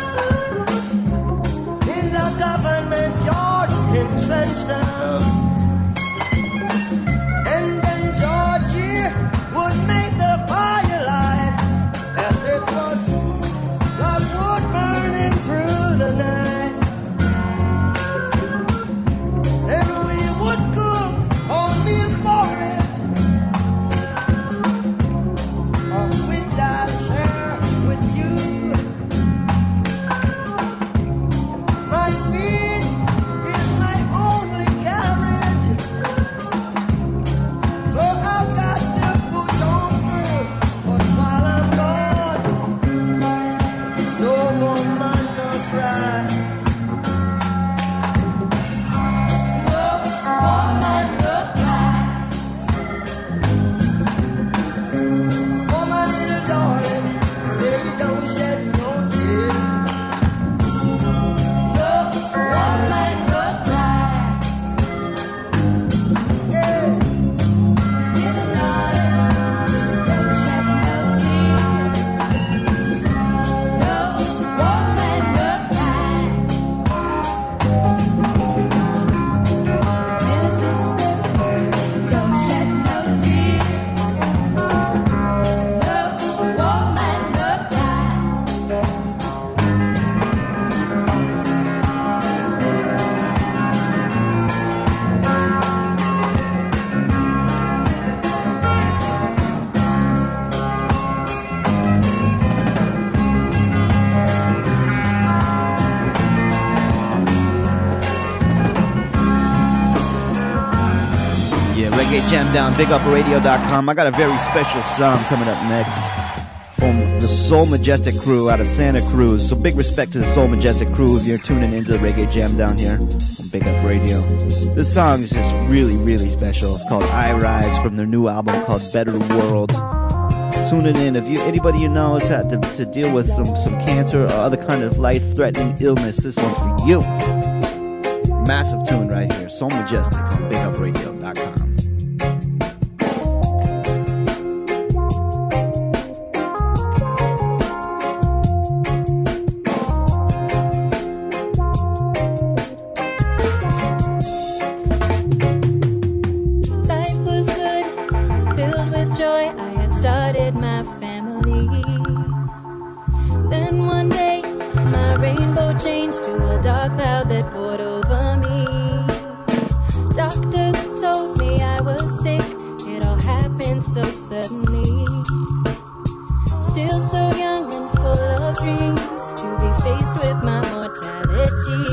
in the government yard in Trenchtown, and then Georgie would make the firelight as it was like wood burning through the night. And we would cook on meal porridge, of which I'll share with you. My feet is my only carriage, so I've got to push on through. But while I'm gone, no woman, no cry. No woman, no cry. Oh, my little darling, say don't shed no tears. No woman, no cry. Yeah. Little darling, don't shed no tears. No woman, no cry. Little sister, don't shed no tears. No woman, no cry. Yeah, Reggae Jam Down, big up radio dot com. I got a very special song coming up next from the Soul Majestic crew out of Santa Cruz. So big respect to the Soul Majestic crew if you're tuning into the Reggae Jam Down here on Big Up Radio. This song is just really, really special. It's called I Rise from their new album called Better World. Tune it in. If you anybody you know has had to, to deal with some, some cancer or other kind of life-threatening illness, this one's for you. Massive tune right here. Soul Majestic on big up radio dot com. Life was good, filled with joy. I had started my family. Then one day, my rainbow changed to a dark cloud that poured over me. Doctors told me I was sick. It all happened so suddenly. Still so young and full of dreams to be faced with my mortality.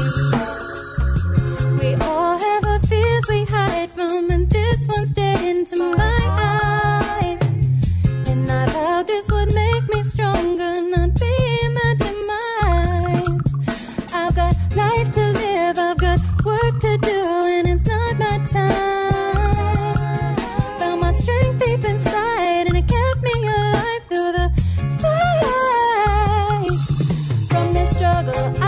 We all have our fears we hide from, and this one stared into my eyes. And I vowed this would make me stronger, not be my demise. I've got life to live, I've got work to do, and it's not my time. Found my strength deep inside, and it kept me alive through the fight. From this struggle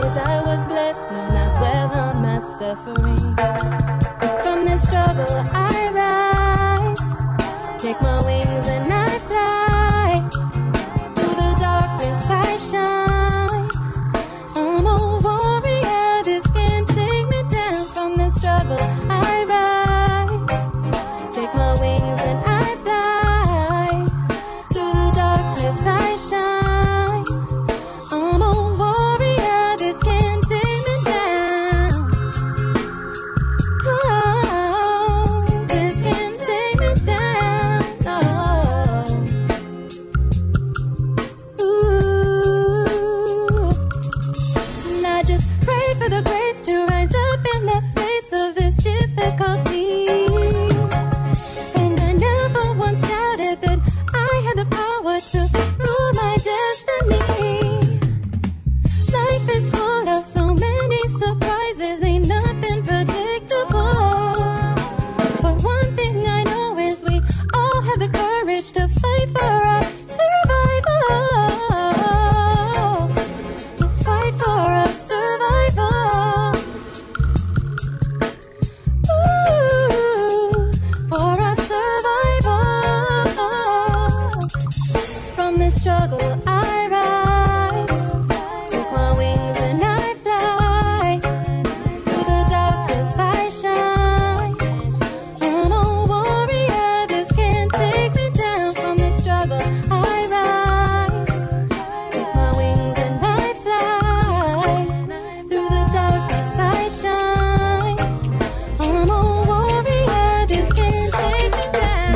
Cause I was blessed, no, not dwell on my suffering. From this struggle I rise, take my wings and I fly. Through the darkness I shine. I'm a warrior, this can't take me down. From the struggle I rise, take my wings and I fly. Through the darkness I shine. I'm a warrior, this can't take me down. Oh, this can't take me down. No. Ooh. And I just pray for the grace to rise up in the face of this difficulty. And I never once doubted that I had the power to rule my destiny. Life is full of so many surprises, ain't nothing predictable. But one thing I know is we all have the courage to fight for our survival. To fight for our survival. Ooh, for our survival. From this struggle I rise, take my wings and I fly. Through the darkness I shine. I'm a warrior, this can't take me down. From this struggle I rise, take my wings and I fly. Through the darkness I shine. I'm a warrior, this can't take me down.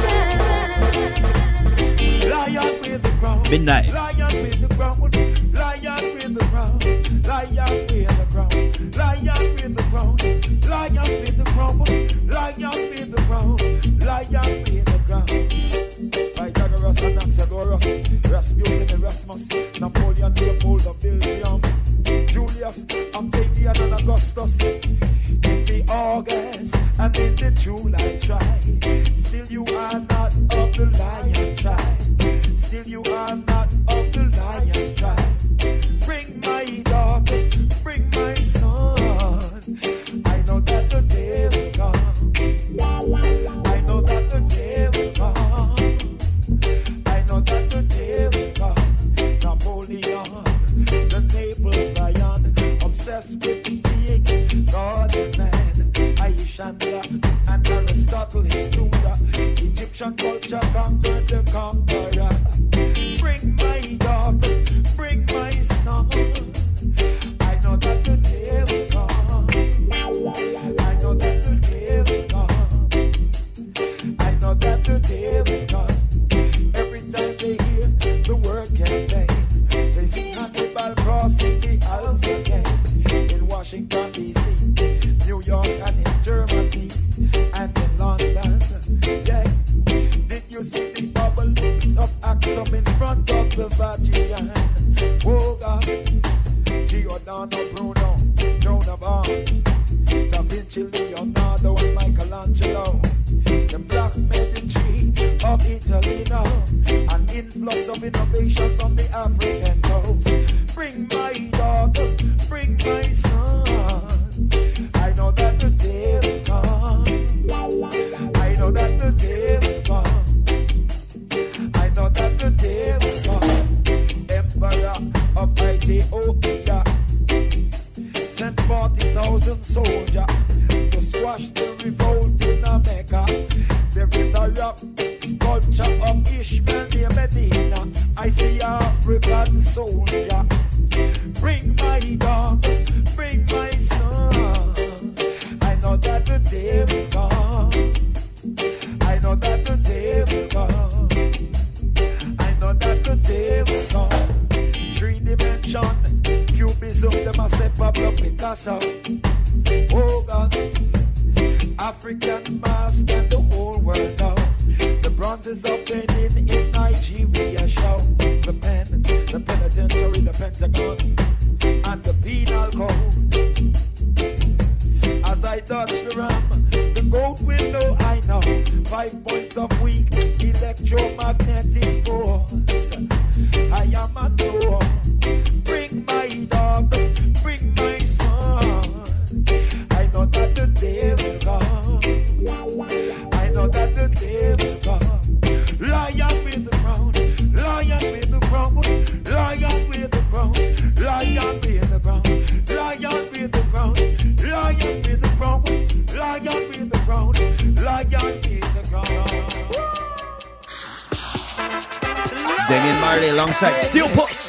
Lion with the crown. Midnight. Lion with the crown. Lion with the crown. Lion with the crown. Lion with the crown. Lion with the crown. Lion with the crown. Lion with the crown. By Jaggerus and Anaxagoras, Rasputin, Erasmus, Napoleon, Leopold of Belgium, Julius, Octavian, and Augustus. In the August and in the July tribe, still you are not of the lion tribe. Still you are not of the lion tribe. Bring my daughters, bring my son. I know that the day will come. I know that the day will come. I know that the day will come. Napoleon, the Naples lion, obsessed with being God and man. Aishandra and Aristotle, his Buddha. Egyptian culture conquered the conqueror. Bring my daughters, bring my son. I know that the day will come. I know that the day will come. I know that the day will come. Every time they hear the word campaign, they see Hannibal crossing the Alps again. In Washington, D C, New York, and in Germany, and in London. Yeah. Did you see the obelisks of Axum in front of the Vatican? Oh God, Giordano Bruno, Joan of Arc, Da Vinci, Leonardo, and Michelangelo. The Black Medici of Italy now, an influx of innovation from the African coast. Bring my daughters, bring my son. I know that the day will come. I know that the day will come. I know that the day will come. Emperor of Ethiopia sent forty thousand soldiers to squash the revolt in Mecca. There is a rock sculpture of Ishmael near Medina. I see African soldier. Bring my daughters, bring my son. I know that the day will come. I know that the day will come. I know that the day will come. Three dimension, cubism, them a say Pablo Picasso. Oh God, African mask and the whole world now. The bronzes of Benin in Nigeria show. The pen, the penitentiary, the Pentagon, and the penal code. As I touch the ram, the gold window I know. Five points of weak electromagnetic force. I am a door. Bring my daughters, bring my Damian Marley alongside Steel Pulse.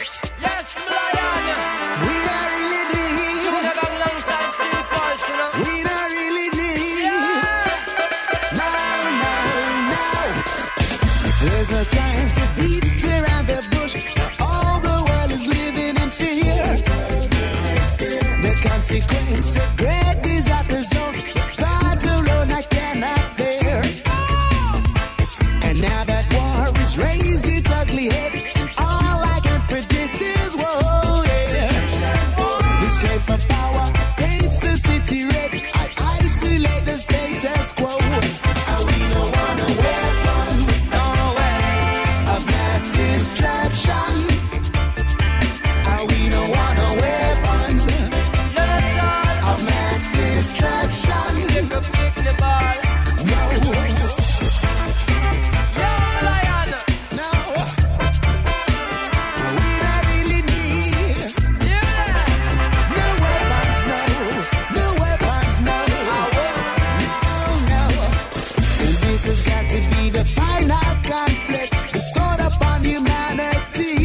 There's no time to beat around the bush. All the world is living in fear. The consequence of great disasters on God alone I cannot bear. And now that war has raised its ugly head, all I can predict is woe. Yeah. This claim for power paints the city red. I isolate the status quo. And we don't want no weapons. Distraction. And we don't want no weapons. None at all. Of mass distraction. Never pick the ball. No. Yo, Lion. No. We don't really need. Yeah. No weapons, no. No weapons, no. No, no. And this has got to be the final conflict. Restored upon humanity.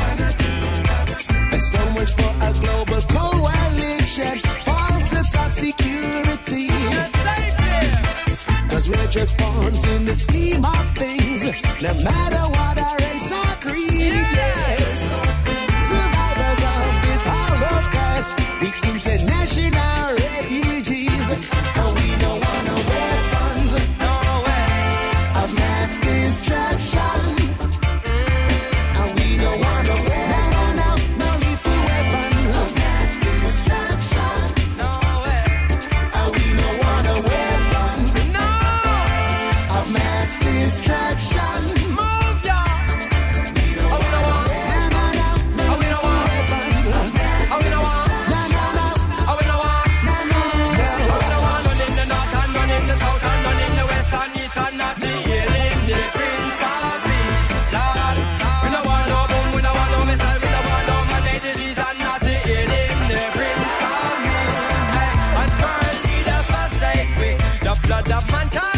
And so much for a global coalition. False sense of security. Cause we're just pawns in the scheme of things. No matter what our race or creed. Yes. Survivors of this Holocaust. The international refugees. And we don't want no weapons. No way. Of mass destruction. Distraction. Move ya. Oh, we don't want. No, no, no. Oh, we don't want weapons. Oh, we don't want. No, no, no. Oh, we don't want. No, no, no. Oh, we don't want none in the north and none in the south and none in the west and east and not the healing, the Prince of Peace. Lord, we don't want no boom, we don't want no missile, we don't want no man-made disease and not the healing, the Prince of Peace. Hey, and world leaders forsake we, the blood of mankind.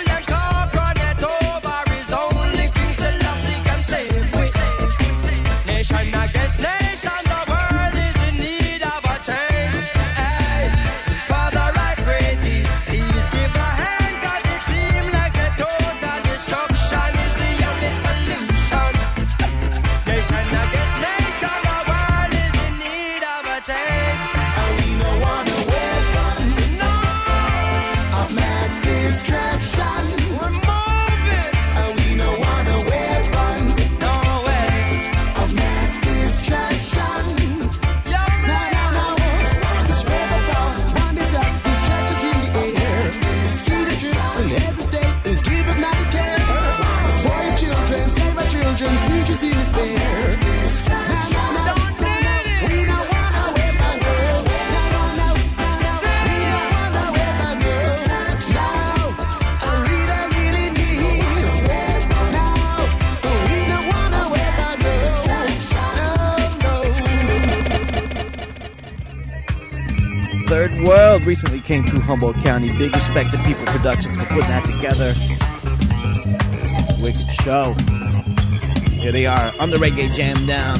Against nation, the world is in need of a change. Hey, Father, I pray thee, please give a hand, cause it seems like the total destruction is the only solution. Nation against nation, the world is in need of a change. And we don't want no weapons, no, of mass destruction. We're moving. And we don't want no weapons, no way, of mass distraction. Yo, no, no, no. Spread the power. One disaster, distractions in the air. Either trips and head to state and give up not to care. For your children, save our children, futures in despair. No, no, no, no, no. We don't want no weapon, girl. No, no, no, no, no. We don't want no weapon, girl. No, I really, really need a weapon. No, we don't want no weapon, girl. Third World recently came through Humboldt County. Big respect to People Productions for putting that together. Wicked show. Here they are on the Reggae Jam Down.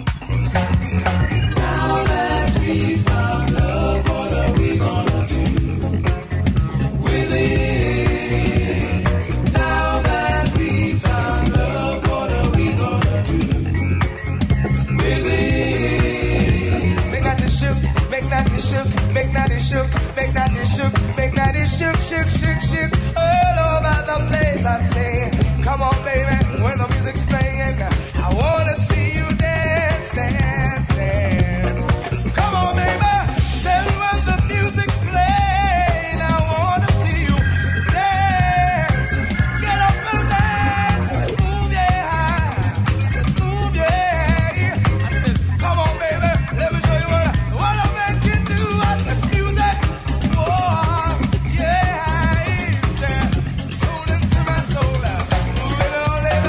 Now that we found love, what are we gonna do with it? Now that we found love, what are we gonna do with it? Make that shook, make that shook, make that shook, make that shook, make that shook, shook, shook, shook. All over the place, I say, come on, baby, when the music's playing, I wanna see you dance, dance, dance. Come on, baby, tell me when the music's playing, I wanna see you dance. Get up and dance, move, yeah. I said, move, yeah. I said, come on, baby, let me show you what I, what I make you do. I said, music, oh, yeah, it's there. Soul into my soul, moving on,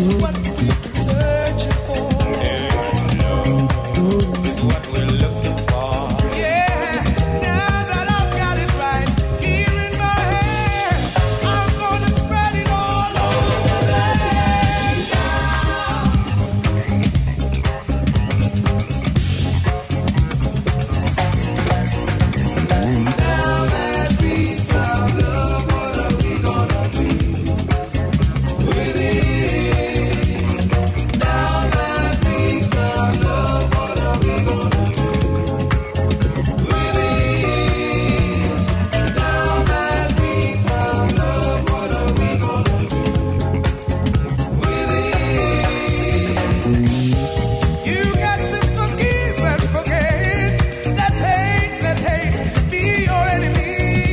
what we've been searching for. Love is what we're looking for. Yeah, now that I've got it right here in my hand, I'm gonna spread it all over the land now. Now that we found love, what are we gonna do with it? Now that we found love, what are we gonna do with it? Now that we found love, what are we gonna do with it? You got to forgive and forget. Let hate, let hate be your enemy.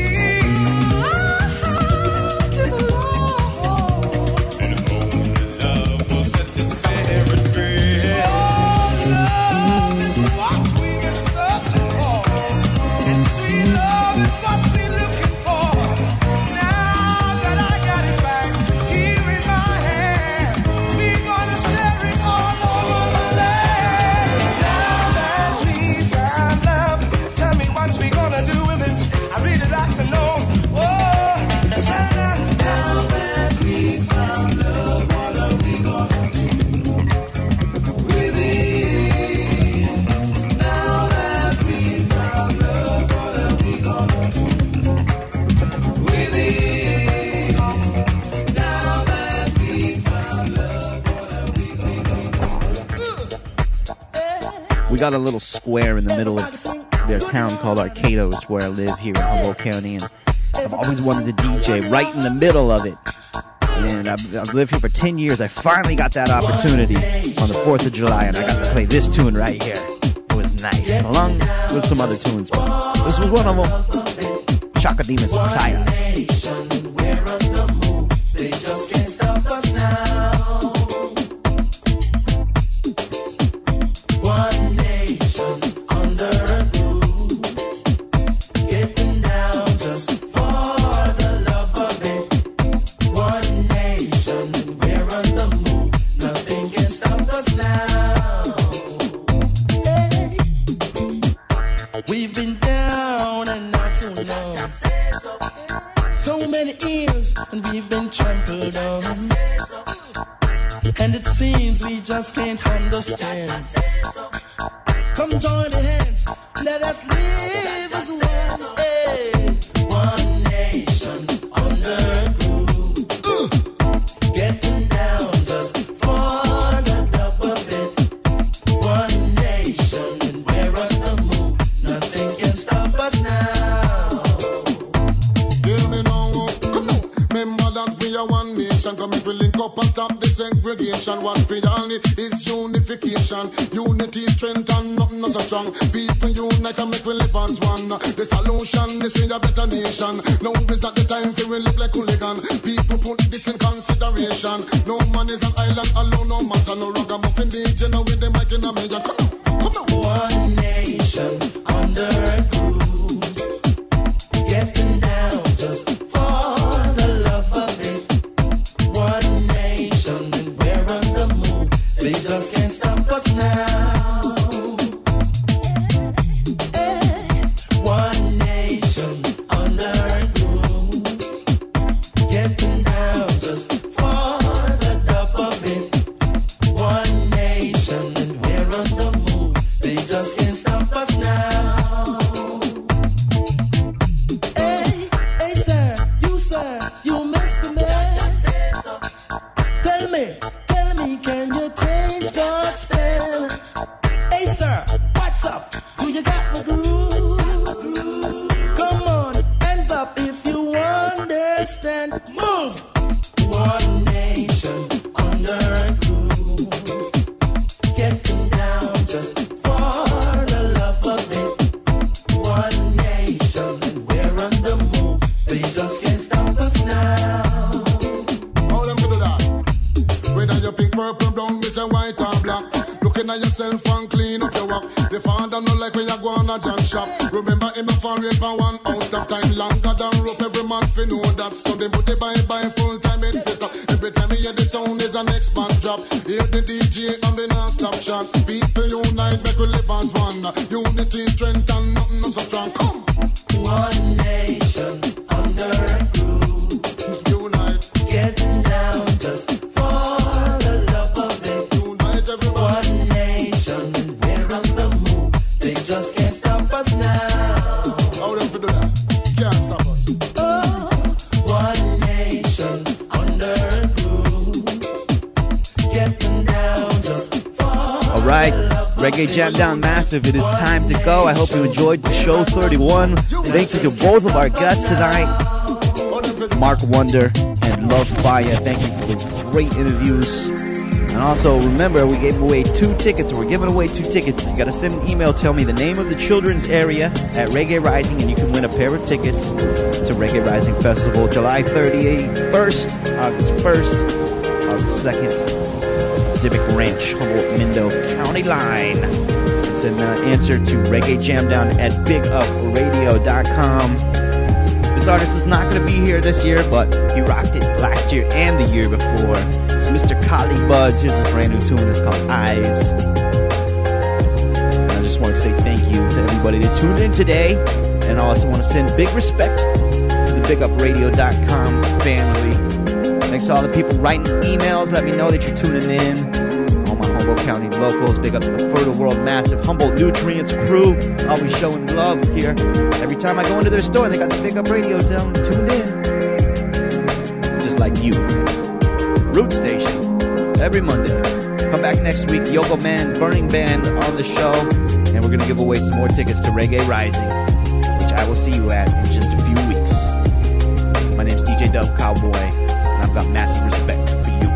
To the Lord. Love will set this spirit free. Oh, love is what we've been searching for, and sweet love is what we're looking for. Now that I got it back here in my hand, we're gonna share it all over the land. Now that we found love, tell me what we gonna do with it. I really like to know. Oh, Santa. Now that we found love, what are we gonna do with it? Now that we found love, what are we gonna do with it? Now that we found love, what are we gonna do? We got a little square in the middle of their town called Arcados, where I live here in Humboldt County, and I've always wanted to D J right in the middle of it. And I've, I've lived here for ten years. I finally got that opportunity on the fourth of July, and I got to play this tune right here. It was nice, along with some other tunes, but this was one of them. Chakademus Playas. We're on the move. They just can't stop us now. One nation under a groove, getting down just for the love of it. One nation, we're on the move. Nothing can stop us now. Hey. We've been down and not so long. So many years and we've been trampled on. And it seems we just can't understand. Come join the hands, let us live as one. Hey. One nation under a groove, uh. getting down just for the top of it. One nation and we're on the move. Nothing can stop us now. Hear me now, come on. Remember that we are one nation. Come if we link up and stop the segregation. What we all need is unification. Unity, strength, and nothing not so strong. People unite and make we live as one. The solution is in a better nation. Now is not the time to we live like hooligan. People put this in consideration. No man is an island alone, no matter no ragamuffin D J. Now with the mic in a million. Come on, come on. One nation under a groove, getting down just for the love of it. One nation and we're on the move. They just can't stop us now. Hey. One nation under a groove, getting down just for the top of it. One nation and we're on the move. They just can't stop us now. Hey, hey, sir, you, sir, you missed the man. Tell me, tell me, can you change God's spell? Hey, sir, what's up? Do you got the groove? Come on, hands up if you understand. Move! One nation under a groove, getting down just for the love of it. One nation and we're on the move. They just can't stop us now. How them to do that? Whether you pink, purple, brown, this and white or black. Look look in at yourself and clean up your work. The father no like when you go on a jam shop. Remember him a foreign for one out of time. Longer than rope, every man fi know that. So they put the buy buy full time in Twitter. Every time you hear the sound is a next band drop. Hear the D J and the non-stop shot. People unite, make we live as one. Unity, strength and nothing so strong. Come! One nation under a groove. Unite. Getting down just for the love of it. Unite everybody. One nation, we're on the move. They just can't stop us now. How them to do that? Can't stop us. Oh, one nation under a groove. Getting down just for All right, Reggae Jam Down Massive, it is time to go. I hope you enjoyed show thirty-one. Thank you to both of our guests tonight, Mark Wonder and Love Fire. Thank you for the great interviews. And also, remember, we gave away two tickets. We're giving away two tickets. You got to send an email, tell me the name of the children's area at Reggae Rising, and you can win a pair of tickets to Reggae Rising Festival, July thirty-first, August first, August second. Civic Ranch, Humboldt, Mindo County line. Send an answer to Reggae Jam Down at big up radio dot com. This artist is not going to be here this year, but he rocked it last year and the year before. It's Mister Kali Buds. Here's his brand new tune. It's called Eyes. And I just want to say thank you to everybody that tuned in today. And I also want to send big respect to the big up radio dot com family. Thanks to all the people writing emails. Let me know that you're tuning in. All my Humboldt County locals. Big up to the Fertile World Massive Humboldt Nutrients crew. Always showing love here. Every time I go into their store, they got the Big Up Radio down, tuned in. Just like you. Root Station. Every Monday. Come back next week. Yogo Man, Burning Band on the show. And we're going to give away some more tickets to Reggae Rising, which I will see you at in just a few weeks. My name's D J Dub Cowboy. I've got massive respect for you.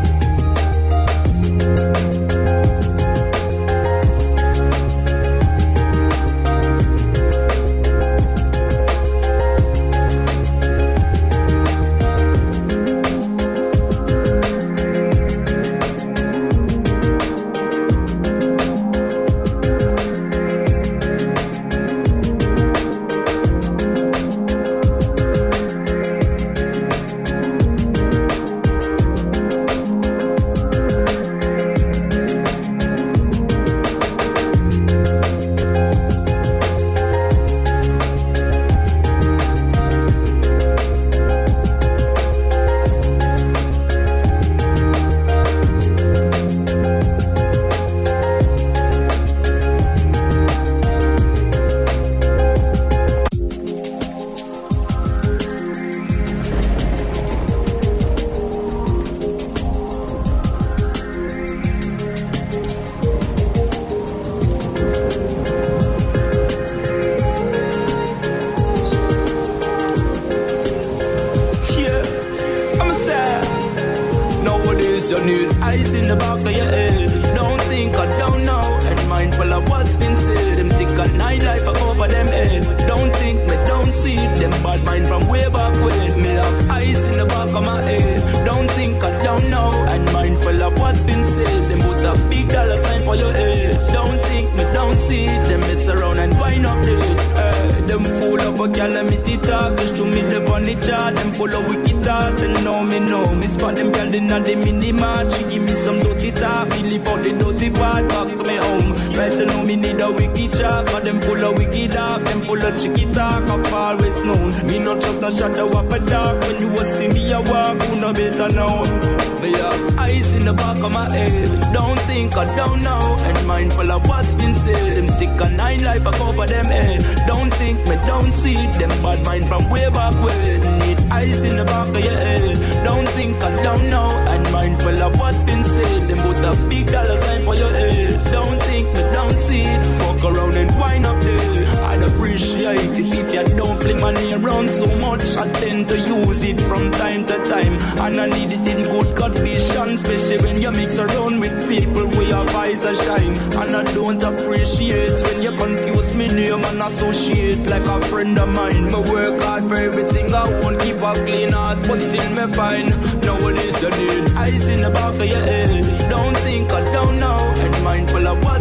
Associate like a friend of mine. Me work hard for everything I won't keep a clean heart, but still me fine. Nowadays you need eyes in the back of your head. Don't think I don't know, and mindful of what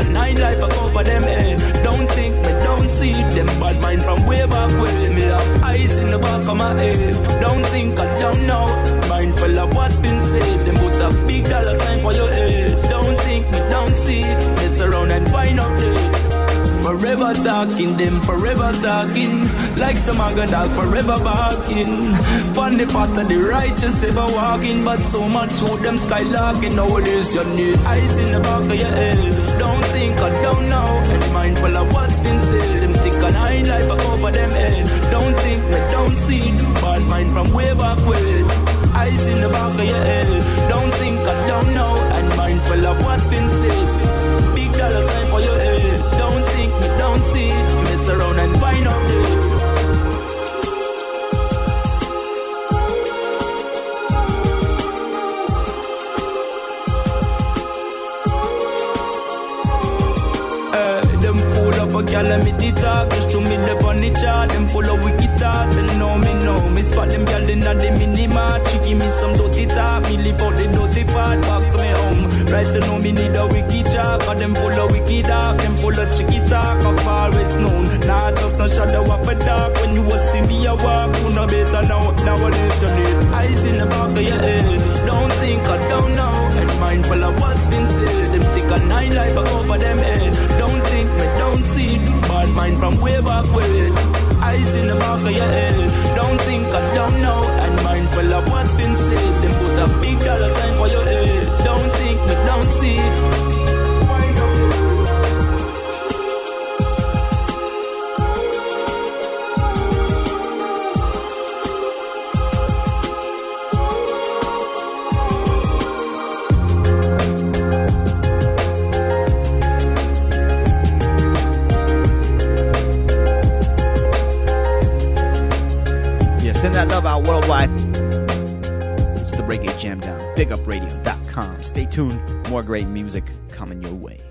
a nine life I cover them head. Don't think me don't see them bad mind from way back when. Me have eyes in the back of my head. Don't think I don't know. Mindful of what's been said. Them put a big dollar sign for your head. Don't think me don't see. Mess around and wind up there. Forever talking, them forever talking. Like some other dog forever barking. From the path of the righteous ever walking. But so much who them skylarking. Nowadays you need eyes in the back of your head. Don't think I don't know. And mindful of what's been said. Them think a nine life I cover them head. Don't think me don't see. Bad mind from way back when. Eyes in the back of your head. Don't think I don't know. And mindful of what's been said. Big dollar sign for your head. Don't think me don't see. Mess around and wind up there. Them full of a calamity talk. Just to me the bunny chart. Them full of wicked thoughts. And know me know. Me spot them gal in the mini mart. She give me some dirty talk. Me live out the dirty part. Back to me home. Right to know me need a wicked chalk. Cause them full of wicked talk. Them full of chicky talk. I've always known. Nah, just no shadow of a dark. When you will see me a walk. You know better now. Nowadays you need eyes in the back of your head. Don't think I don't know. And mindful of what's been said. Them think a nine life I over them head. Don't think me don't see. Bad mind from way back when. Eyes in the back of your head. Don't think I don't know. And mindful of what's been said. Them put a big dollar sign for your head. Don't think me don't see. Send that love out worldwide. It's the Reggae Jam Down. big up radio dot com. Stay tuned. More great music coming your way.